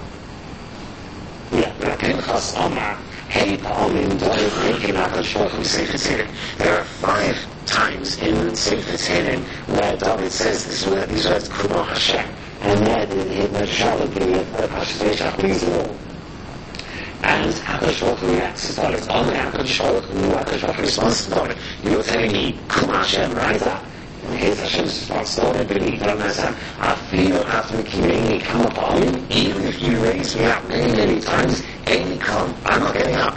Pinchas Omar Hey Pa'olim Doeg Rekin HaKadosh Baruch Hu Sefer Tehillim. There are 5 times in Sefer Tehillim where David says these words Kumar Hashem, and there the Medrash Rabbah Parshas Vayishlach brings them all. And HaKadosh Baruch Hu reacts as follows. Only HaKadosh Baruch Hu responds to David. You're telling me, Kumar Hashem, rise up. And here's Hashem's response. David, believe on myself. I feel after me come upon me, even if you raise me up many times, any come, I'm not getting up.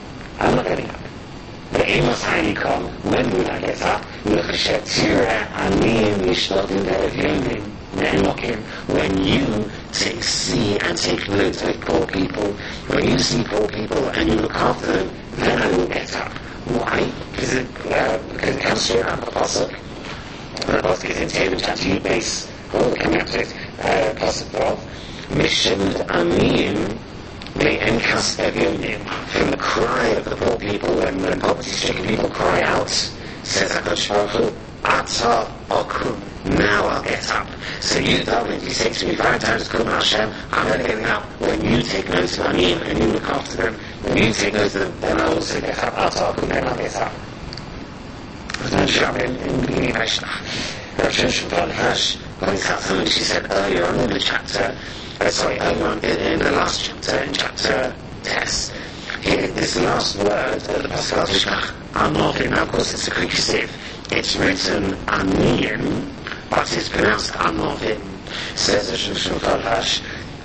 The Amos Haini come, when will I get up? When you see and take note of poor people, when you see poor people and you look after them, then I will get up. Why? Because it comes straight out of the pasuk. The pasuk is in Tehillim chapter Yud Beis. Coming up to it, pasuk 12. Mishud Amiyim Ve'en Kaspev Yomim. From the cry of the poor people, when poverty-stricken people cry out, says HaKadosh Baruch Hu, Ata Okum. Now I'll get up. So you, David, you say to me 5 times, Kum Hashem, I'm only getting up. When you take note of Aniyim and you look after them, when you take note of them, then I'll also get up. Ata Okum, then I'll get up. In the beginning of Vaishnach, Rav Shimshon Bar Hirsch points out something she said earlier on in the chapter, earlier on in the last chapter, in chapter Tes. This last word that the Pascal Vishkach Anovim, now of course it's a cursive, it's written Aniyim, but it's pronounced Anovim. Says Rav Shimshon Bar Hirsch,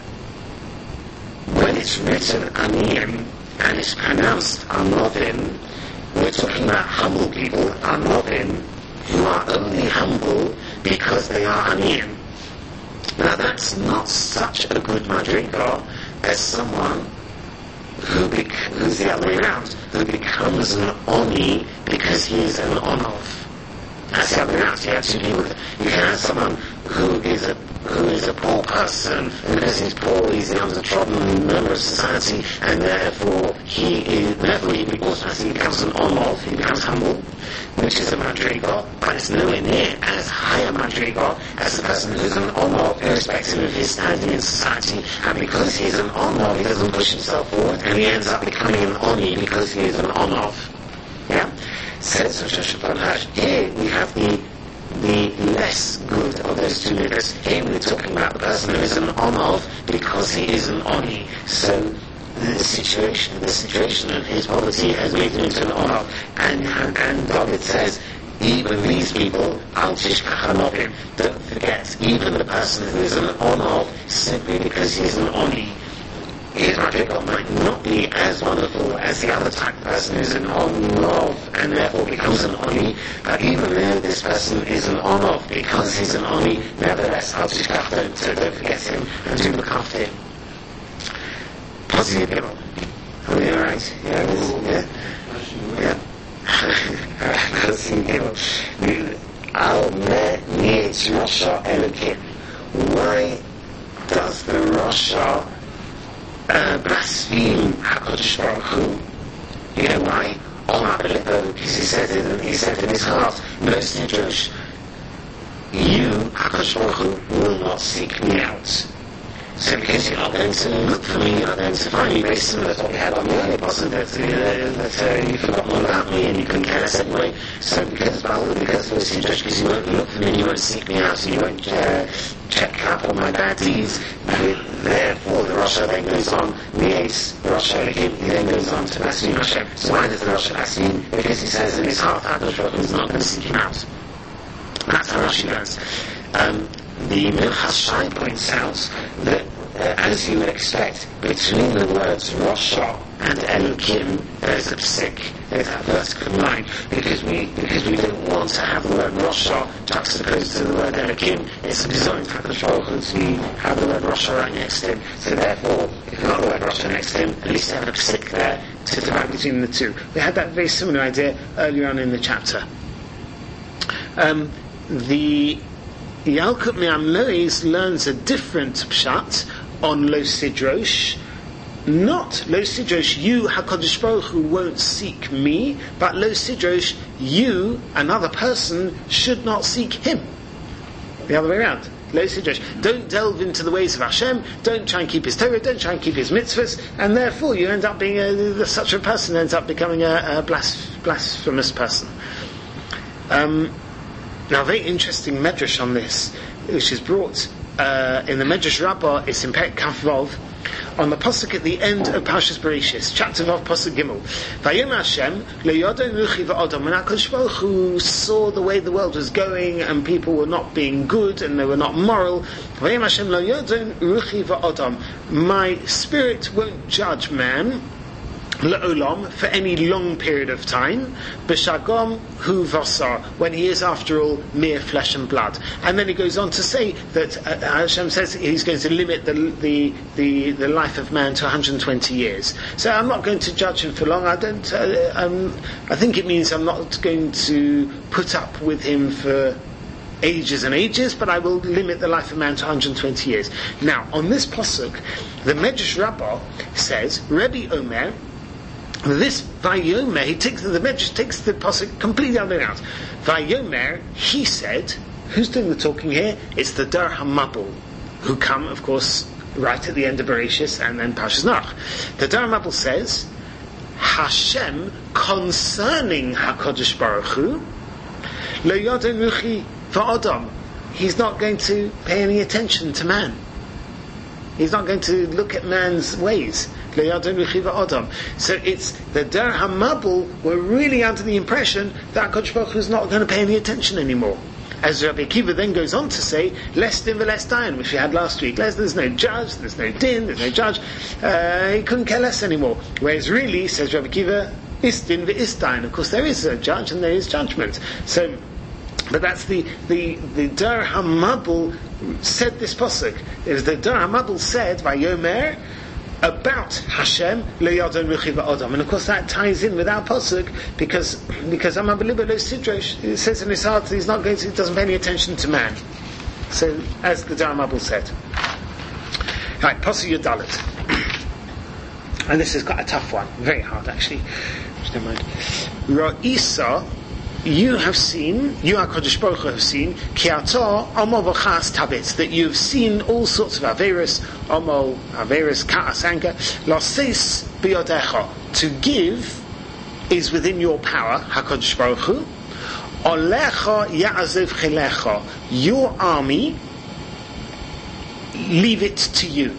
when it's written Aniyim and it's pronounced Anovim, we're talking about humble people, Anovim, who are only humble because they are Aniyim. Now that's not such a good madriga as someone who's the other way around, who becomes an Oni because he is an Onov. That's the other way around. You have two people. You can have someone who is a poor person, and because he's poor, he's the undertrodden member of society, and therefore he automatically becomes an Onov, he becomes humble, which is a madriga, but it's nowhere near as high a madriga as the person who's an Onov, irrespective of his standing in society, and because he's an Onov, he doesn't push himself forward, and he ends up becoming an Oni because he is an Onov. Yeah? Says Rav Shimshon Bar Hirsch, here we have the less good of those two midas. Here we're talking about the person who is an Onov because he is an Oni. So the situation of his poverty has made him into an Onov. And David says, even these people, Al Tishkach Anovim, don't forget, even the person who is an Onov, simply because he is an Oni, his madrigal might not be as wonderful as the other type of person who's an Onov and therefore becomes an Oni, but even though this person is an Onov because he's an Oni, nevertheless, Al Tishkach, don't forget him and do look after him. Positive people. Are we alright? Yeah. Positive people. Al Ne'etz Rasha Elokim. Why does the Rasha blaspheme HaKadosh Baruch Hu? You know why? Because he said in his heart, no Sidrosh, you, HaKadosh Baruch Hu, will not seek me out. So because you're not going to look for me, you're not going to find me, very similar to what we had on the earlier passage, that you've forgotten all about me and you couldn't care less anyway. So because of those Sidrosh, because you won't look for me and you won't seek me out and you won't check up on my bad deeds, therefore the Rasha then goes on, he then goes on to blaspheme Hashem. So why does the Rasha blaspheme? Because he says in his heart, HaKadosh Baruch Hu is not going to seek him out. That's how Rashi learns. The Minchas Shai points out that, as you would expect, between the words Rasha and Elokim, there's a psik, there's that vertical line, because we don't want to have the word Rasha juxtaposed to the word Elokim. It's designed for HaKadosh Baruch Hu to have the word Rasha right next to him. So therefore, if you've got the word Rasha next to him, at least have a psik there to divide between the two. We had that very similar idea earlier on in the chapter. The Yalkut Me'am Lois learns a different pshat on Lo Sidrosh. Not Lo Sidrosh, you, HaKadosh Baruch Hu, won't seek me, but Lo Sidrosh, you, another person, should not seek him. The other way around. Lo Sidrosh. Don't delve into the ways of Hashem, don't try and keep his Torah, don't try and keep his mitzvahs, and therefore you end up being such a person ends up becoming a blasphemous person. Now, a very interesting medrash on this, which is brought in the Medrash Rabbah, it's in Perek Kaf Vav, on the pasuk at the end of Parshas Bereshis, chapter Vav, pasuk Gimel. Vayom Hashem le'yodon ruchi va'odom. When HaKadosh Baruch Hu saw the way the world was going and people were not being good and they were not moral, Vayom Hashem le'yodon ruchi va'odom. My spirit won't judge man La'olam, for any long period of time, b'shagom hu vasar, when he is after all mere flesh and blood. And then he goes on to say that Hashem says he's going to limit the life of man to 120 years. So I'm not going to judge him for long. I think it means I'm not going to put up with him for ages and ages, but I will limit the life of man to 120 years. Now, on this pasuk, the Medrash Rabbah says, Rebbe Omer, This Vayomer, he takes the Medrash takes the pasuk completely out and out. Vayomer, he said, who's doing the talking here? It's the Dar HaMabul, who come, of course, right at the end of Bereshis and then Parshas Nach. The Dar HaMabul says, Hashem concerning HaKadosh Baruch Hu, Lo Yodon Ruchi Va'odam. He's not going to pay any attention to man. He's not going to look at man's ways. So it's the Dar HaMabul were really under the impression that HaKadosh Baruch Hu is not going to pay any attention anymore. As Rabbi Akiva then goes on to say, less din v'less dayan, which we had last week. There's no judge, there's no din, there's no judge. He couldn't care less anymore. Whereas really, says Rabbi Akiva, is din v'is dayan. Of course, there is a judge and there is judgment. So, but that's the Dar HaMabul said this pasuk. It was the Dar HaMabul said by Yomer about Hashem le'yadon ruchi va'odam, and of course that ties in with our pasuk because Amabeliba lo sidrosh, it says in his heart that he doesn't pay any attention to man. So as the Dar HaMabul said. Right, pasuk Yudalet, and this is quite a tough one, very hard actually. Never mind. Ra'isa. You have seen, you HaKadosh Baruch Hu have seen, ki ato omo v'chas tabit, that you've seen all sorts of averis, omo, averis, ka'as, anger, lasis biyodecha, to give is within your power, HaKadosh Baruch Hu, olecha ya'azev chilecha, your army, leave it to you.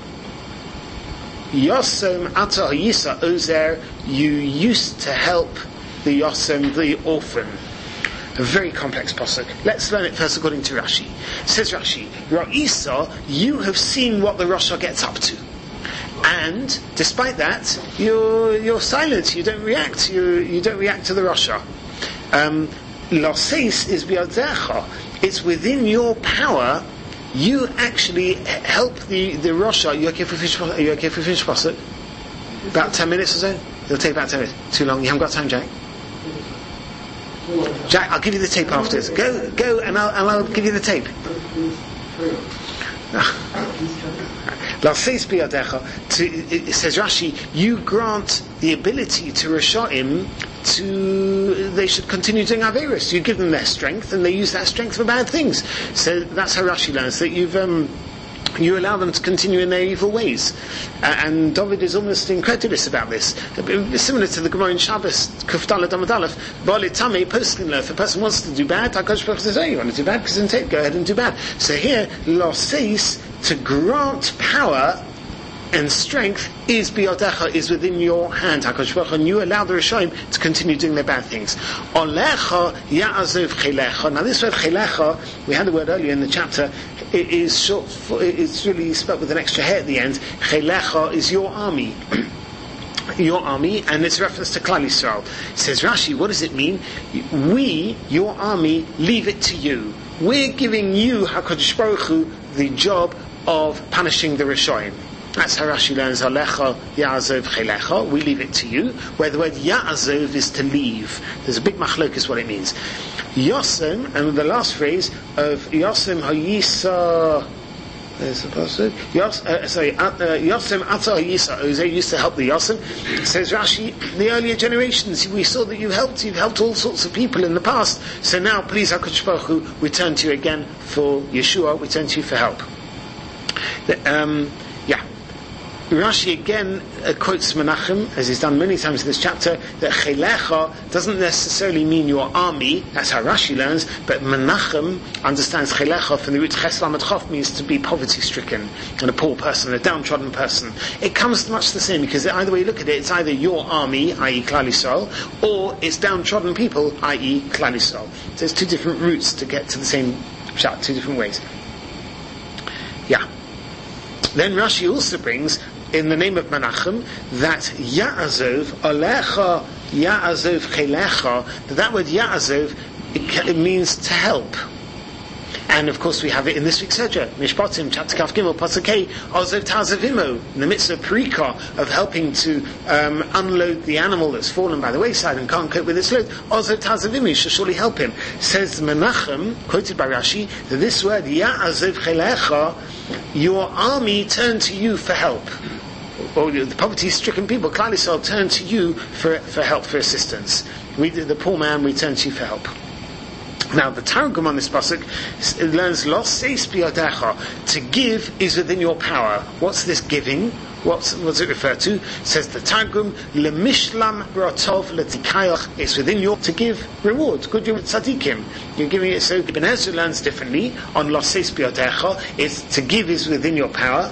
Yosem ata yisa ozer, you used to help the Yosem, the orphan. A very complex pasuk. Let's learn it first according to Rashi. Says Rashi, Ra'isa, you have seen what the Rasha gets up to. And despite that, you're silent, you don't react, you don't react to the Rasha. Laseis is biyadecha. It's within your power. You actually help the Rasha. Are you okay for finish pasuk? About 10 minutes or so? It'll take about 10 minutes. Too long. You haven't got time, Jack? Jack, I'll give you the tape afterwards. Go, and I'll give you the tape. It says Rashi, you grant the ability to Rasha'im they should continue doing Averis. You give them their strength, and they use that strength for bad things. So that's how Rashi learns that you allow them to continue in their evil ways. And David is almost incredulous about this. Similar to the Gemara in Shabbos, Kuf Daled Amud Aleph, Ba'alei Tamei posting if a person wants to do bad, HaKadosh Baruch Hu says, oh, you want to do bad? Because in tape, go ahead and do bad. So here, Lo says, to grant power and strength is biyodecha, is within your hand, HaKadosh Baruch Hu, and you allow the Rishonim to continue doing their bad things. Olecha ya'azev chilecha. Now this word chilecha, we had the word earlier in the chapter, it is short for, it's really spelled with an extra hair at the end. Chilecha is your army. Your army, and it's a reference to Klal Yisrael. Says Rashi, what does it mean? We, your army, leave it to you. We're giving you, HaKadosh Baruch Hu, the job of punishing the Rishonim. That's how Rashi learns, Alecha Ya'azov Chilecha, we leave it to you, where the word Ya'azov is to leave. There's a big machlok is what it means. Yosem, and the last phrase of Yosem Hayisa, there's the pasuk. Yosem Ata Hayisa Ozer used to help the Yosem. Says Rashi, the earlier generations, we saw that you've helped all sorts of people in the past. So now, please, HaKadosh Baruch Hu, we turn to you again for Yeshua, we turn to you for help. Rashi again quotes Menachem, as he's done many times in this chapter, that Chilecha doesn't necessarily mean your army, that's how Rashi learns, but Menachem understands Chilecha from the root Ches Lamed Chof means to be poverty-stricken, and a poor person, a downtrodden person. It comes to much the same, because either way you look at it, it's either your army, i.e. Klal Yisrael, or it's downtrodden people, i.e. Klal Yisrael. So there's two different routes to get to the same shot, two different ways. Yeah. Then Rashi also brings, in the name of Menachem, that Ya'azov, Alecha Ya'azov Chilecha, that word Ya'azov, it means to help. And of course we have it in this week's Hujah, Mishpatim, chapter Kaf Gimel, Pasuk Hey, Ozov Tazavimo, in the midst of Perikah, of helping to unload the animal that's fallen by the wayside and can't cope with its load. Ozov Tazavimo, you should surely help him. Says Menachem, quoted by Rashi, that this word, Ya'azov Chilecha, your army turned to you for help. or the poverty-stricken people, Klal Yisrael, turn to you for help, for assistance. The poor man, we turn to you for help. Now, the Targum on this pasuk learns, Lo seis biyadecha, to give is within your power. What's this giving? What's it refer to? Says the Targum, Lemishlam ratov letikayach, it's within your, to give reward, good tzadikim. You're giving it, so Ibn Ezra learns differently, on Lo seis biyadecha, it's to give is within your power.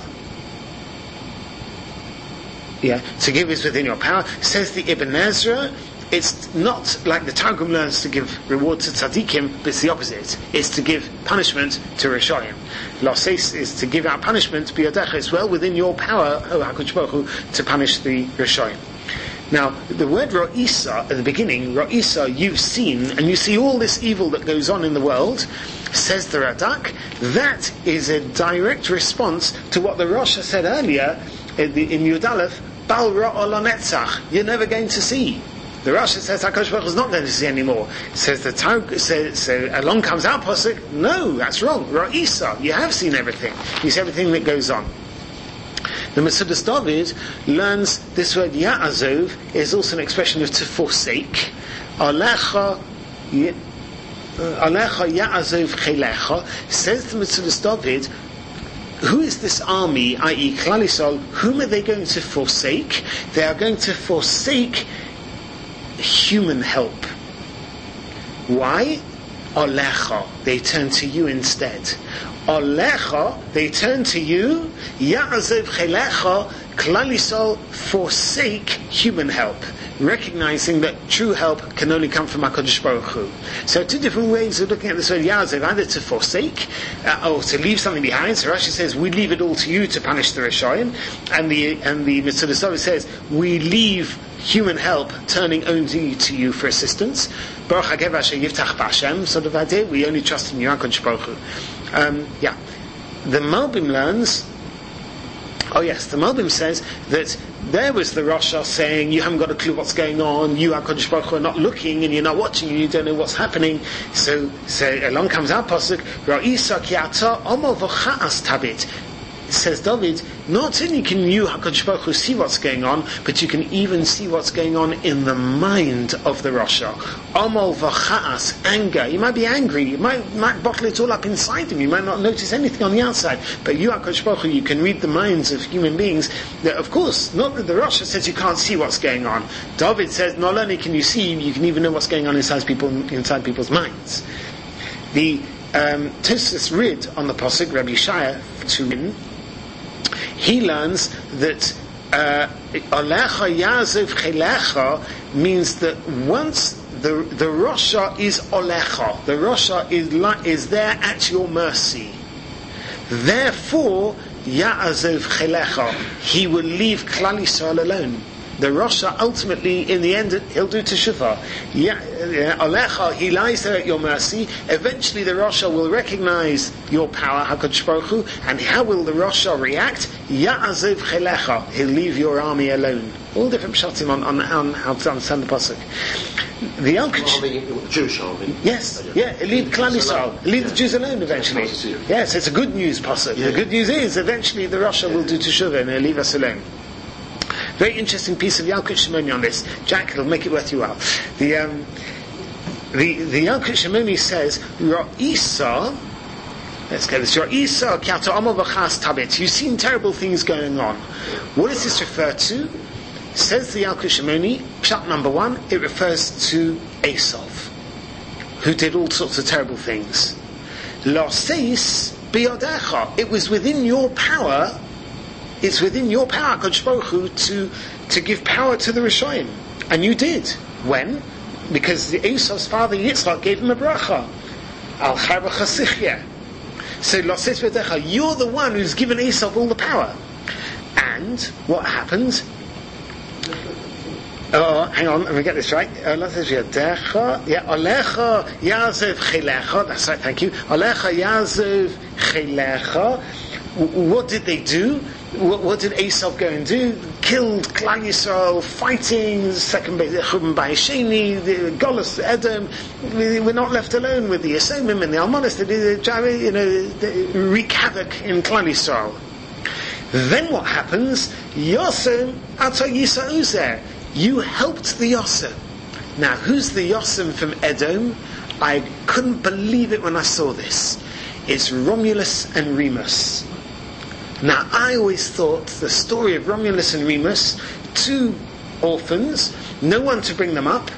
Yeah, to give is within your power. Says the Ibn Ezra, it's not like the Targum learns to give reward to tzaddikim, but it's the opposite. It's to give punishment to Rishoyim. Laseis is to give out punishment, biyadecha, it's well within your power, O HaKadosh Baruch Hu, to punish the Rishoyim. Now, the word Ra'isa, at the beginning, Ra'isa, you've seen, and you see all this evil that goes on in the world, says the Radak, that is a direct response to what the Rosh said earlier in Yud Aleph, Bal Ra'ol Netzach, you're never going to see. The Rashi says HaKadosh Baruch Hu is not going to see anymore. Says the Targum, so along comes our pasuk. No, that's wrong. Ra'isa, you have seen everything. You see everything that goes on. The Metzudas David learns this word Ya'azov is also an expression of to forsake. Alecha Ya'azov Chelecha, says the Metzudas David. Who is this army, i.e. Klal Yisrael, whom are they going to forsake? They are going to forsake human help. Why? Olecha, they turn to you instead. Olecha, they turn to you. Ya'azev chelecha, Klal Yisrael forsake human help, recognizing that true help can only come from HaKadosh Baruch Hu. So two different ways of looking at this word Ya'azev, either to forsake or to leave something behind. So Rashi says, we leave it all to you to punish the Rishoyim, and the Metzudas David says, we leave human help turning only to you for assistance. Baruch HaGev Asher Yiftach B'Hashem, sort of idea, we only trust in you, HaKadosh Baruch Hu. The Malbim learns, the Malbim says that there was the Rasha saying, you haven't got a clue what's going on, you HaKadosh Baruch Hu are not looking, and you're not watching, and you don't know what's happening. So along comes our pasuk, Ra'isa ki ata omo v'cha'as tabit. Says David, not only can you, HaKadosh Baruch Hu, see what's going on, but you can even see what's going on in the mind of the Rasha. Amol v'cha'as, anger. You might be angry, you might bottle it all up inside him, you might not notice anything on the outside, but you, HaKadosh Baruch Hu, you can read the minds of human beings. That, of course, not that the Rasha says you can't see what's going on. David says, not only can you see, you can even know what's going on inside people's minds. The Tosfos Rid on the pasuk, Rabbi Yishaya, he learns that Alecha Yazev Chelecha means that once the Rasha is Olecha, the Rasha is there at your mercy. Therefore, Yazev Chelecha, he will leave Klal Yisrael alone. The Rasha ultimately, in the end, he'll do teshuvah. Alecha, he lies there at your mercy. Eventually, the Rasha will recognize your power, HaKadosh Baruch Hu, and how will the Rasha react? Ya'azev chelecha, he'll leave your army alone. All different pshatim on how to understand the pasuk. The Jewish army. Yes, he'll leave Klal Yisrael, he'll leave the Jews alone eventually. Yes, it's a good news pasuk. The good news is, eventually, the Rasha will do teshuvah and he'll leave us alone. Very interesting piece of Yalkut Shimoni on this. Jack, it'll make it worth you while. The Yalkut Shimoni says, Ra'isa, let's get this, Ra'isa ki'ata amo v'chas tabit. You've seen terrible things going on. What does this refer to? Says the Yalkut Shimoni, pshat number 1, it refers to Esav, who did all sorts of terrible things. La'seis biyadecha, it was within your power. It's within your power, HaKadosh Baruch Hu, to give power to the Rishoyim. And you did. When? Because the Esav's father Yitzchak gave him a bracha. Al Charba Chasichya. So, you're the one who's given Esav all the power. And what happened? Hang on, let me get this right. Alecha Yazev Chelecha. That's right, thank you. Alecha Yazev Chelecha. What did they do? What did Esav go and do? Killed Klal Yisrael, fighting, second Churban Bayesheni, the Golos Edom. We're not left alone with the Yesomim and the Almonis. They wreak havoc in Klal Yisrael. Then what happens? Yosem ata Yisa Uzer. You helped the Yosem. Now, who's the Yosem from Edom? I couldn't believe it when I saw this. It's Romulus and Remus. Now, I always thought the story of Romulus and Remus, two orphans, no one to bring them up,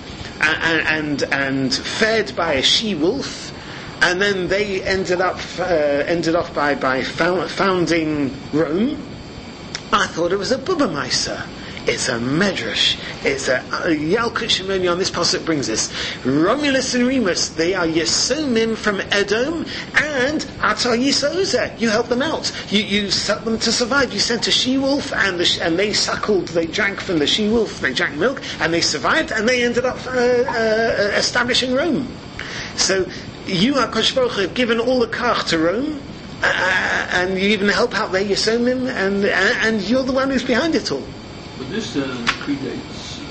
and fed by a she-wolf, and then they ended off by founding Rome. I thought it was a Bubba Maisa. It's a medrash. It's a Yalkut Shimoni on this pasuk brings us. Romulus and Remus, they are Yesomim from Edom, and Atar Yisauzer. You help them out. You help them to survive. You sent a she-wolf, and they suckled, they drank from the she-wolf, they drank milk, and they survived, and they ended up establishing Rome. So, you, HaKadosh Baruch Hu, have given all the kach to Rome, and you even help out their Yesomim, and you're the one who's behind it all. But this predates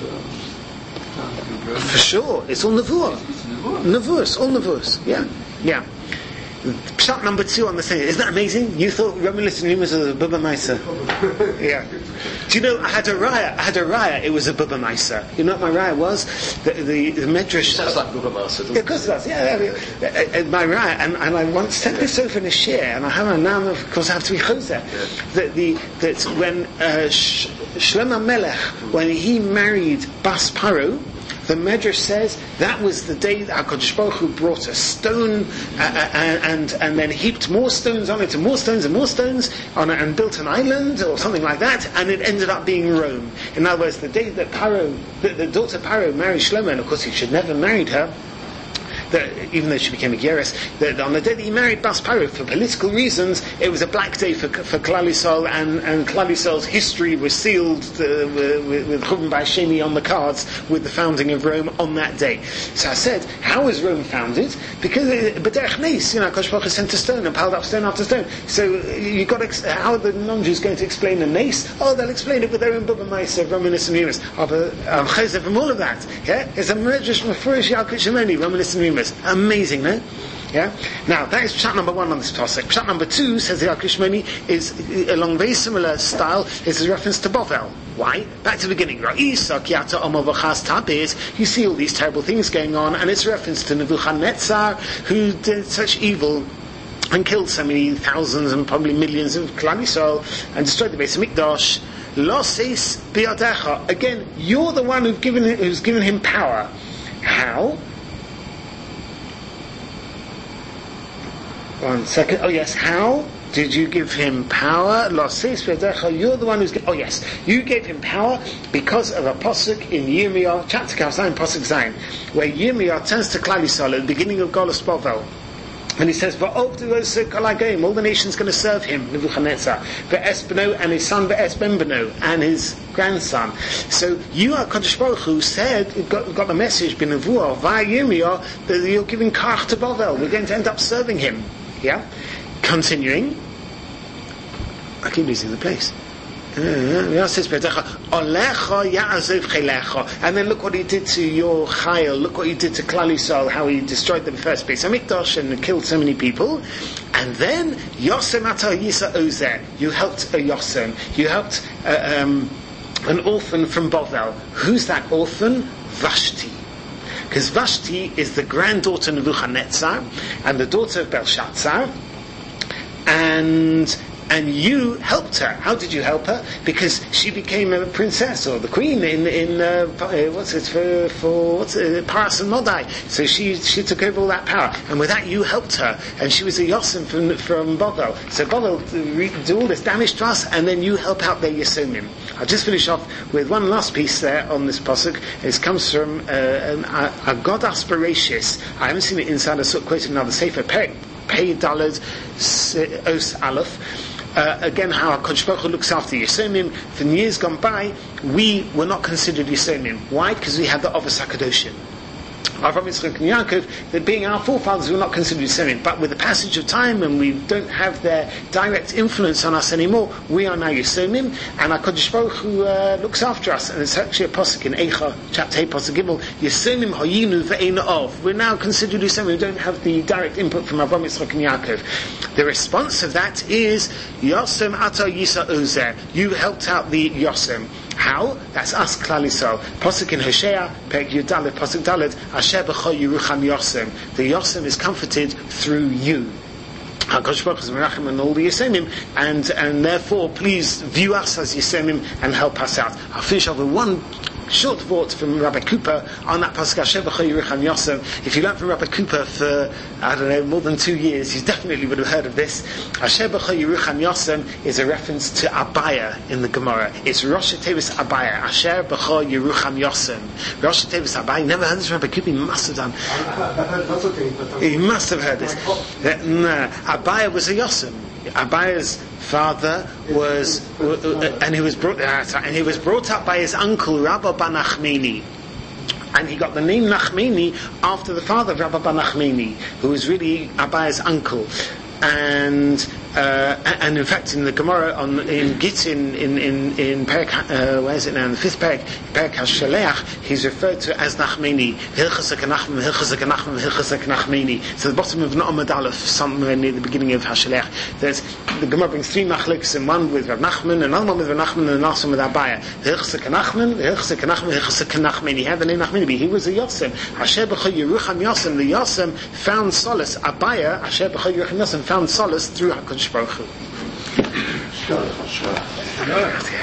time of For sure, it's all Nevuah. It's Nevuah. Nevuahs, all Nevuahs. Yeah. Pshat number 2 on the thing. Isn't that amazing? You thought Romulus and Remus was a Bubba Maisa. Yeah. Do you know, I had a raya, it was a Bubba Maisa. You know what my raya was? The Medrash... Sounds like Bubba Maisa, doesn't Yeah, of course it does. Yeah. My raya, and I once sent this over in a share, and I have a now, of course, I have to be Choseh. That when Shlomo Melech, when he married Bas Paro, the Medrash says that was the day that HaKadosh Baruch Hu brought a stone and then heaped more stones on it, and more stones on it, and built an island or something like that, and it ended up being Rome. In other words, the day that the daughter Paro married Shlomo, and of course he should never have married her, even though she became a Geras, that on the day that he married Bas Paro, for political reasons, it was a black day for Klal Yisrael, and Klal Yisrael's history was sealed with Churban Bar Sheni on the cards with the founding of Rome on that day. So I said, how was Rome founded? Because B'derech Nes, HaKadosh Baruch Hu sent a stone and piled up stone after stone. So you got how are the non-Jews going to explain the Nes? Oh, they'll explain it with their own Bubba Maisa, Romulus and Remus. I'm chayzer from all of that. Yeah, it's a Medrash Mefurish Yalkut Shimoni, Romulus and Remus. Amazing, no? Yeah. Now that is pshat number 1 on this pasuk. Pshat number 2 says the Yalkut Shimoni is along very similar style. It's a reference to Bovel. Why? Back to the beginning. You see all these terrible things going on, and it's a reference to Nebuchadnezzar, who did such evil and killed so many thousands and probably millions of Klal Yisrael and destroyed the Beis Hamikdash. Losis biyadecha. Again, you're the one who's given him power. How? 1 second. Oh yes, how did you give him power? You're the one who's... Oh yes, you gave him power because of a pasuk in Yirmiyah, chapter Kaf-Zayin, pasuk Zayin, where Yirmiyah turns to Klal Yisrael at the beginning of Golus Bovel. And he says, all the nations going to serve him, Nebuchadnezzar, Ve'es and his son Ve'es ben Beno, and his grandson. So you are HaKadosh Baruch Hu said, got the message, B'nevuah, via Yirmiyah, that you're giving kach to Bovel. We're going to end up serving him. Yeah? Continuing. I keep losing the place. And then look what he did to your Chayil, look what he did to Klal Yisrael, how he destroyed the first Beis Hamikdash and killed so many people. And then Yosem Ata Yisa Ozer, you helped a Yosem, you helped an orphan from Bovel. Who's that orphan? Vashti. Because Vashti is the granddaughter of Nebuchadnezzar and the daughter of Belshazzar, and you helped her. How did you help her? Because she became a princess or the queen in Paras and Modai. So she took over all that power, and with that you helped her, and she was a Yosem from Bovel. So Bovel do all this damage to us, and then you help out their Yesomim. I'll just finish off with one last piece there on this pasuk. It comes from Agodas Bereshis. I haven't seen it inside. I saw it quoted in another sefer. Pei Daled Os Aleph. Again, how HaKadosh Baruch Hu looks after Yesomim. For years gone by, we were not considered Yesomim. Why? Because we had the Avos HaKadoshim. Avraham, Yitzchak, and Yaakov, that being our forefathers, we're not considered Yosemim. But with the passage of time, and we don't have their direct influence on us anymore, we are now Yosemim, and HaKadosh Baruch Hu looks after us. And it's actually a pasuk in Eicha, chapter 8, pasuk Gimel, Yosemim hayinu ve'eina of. We're now considered Yosemim. We don't have the direct input from Avraham, Yitzchak, and Yaakov. The response of that is, Yosem ata yisa ozer. You helped out the Yosem. How? That's us, Klal Yisrael. Pasuk in Hosea, Perek Yud Dalet, Pasuk Dalet, Asher b'cho Yerucham Yosem. The Yosem is comforted through you. HaKadosh Baruch Hu is merachim on all the Yosemim, and therefore, please view us as Yosemim and help us out. I'll finish off with one short thought from Rabbi Cooper on that pasuk Asher b'cho Yerucham Yosem. If you learned from Rabbi Cooper for, I don't know, more than 2 years, you definitely would have heard of this. Asher b'cho Yerucham Yosem is a reference to Abaya in the Gemara. It's Rosh Tevis Abaya. Asher b'cho Yerucham Yosem. Rosh Tevis Abaya. You never heard this from Rabbi Cooper? He must have done. I've heard lots of things, but He must have heard this. No, Abaya was a Yosem. Abaya's father was, and he was brought up by his uncle Rabba Bar Nachmani. And he got the name Nachmani after the father of Rabba Bar Nachmani, who was really Abaya's uncle. And in fact, in the Gemara in Gittin in Perek, where is it now? In the 5th Perek, Perek HaShaleach, he's referred to as Nachmani. Hilchas HaKanachman, Hilchas HaKanachman, Hilchas HaKanachmani. So the bottom of Na'amad Aleph, somewhere near the beginning of HaShaleach, the Gemara brings 3 machliks, and one with Rav Nachman, another one with Rav Nachman, and another one with Abaya. Hilchas HaKanachman, Hilchas HaKanachman, Hilchas HaKanachmani. He had the name Nachmani, he was a Yosem. Asher b'cho Yerucham Yosem, the Yosem found solace. Abaya, Asher b'cho Yerucham Yosem, found solace through HaKadosh Baruch Hu. Sure.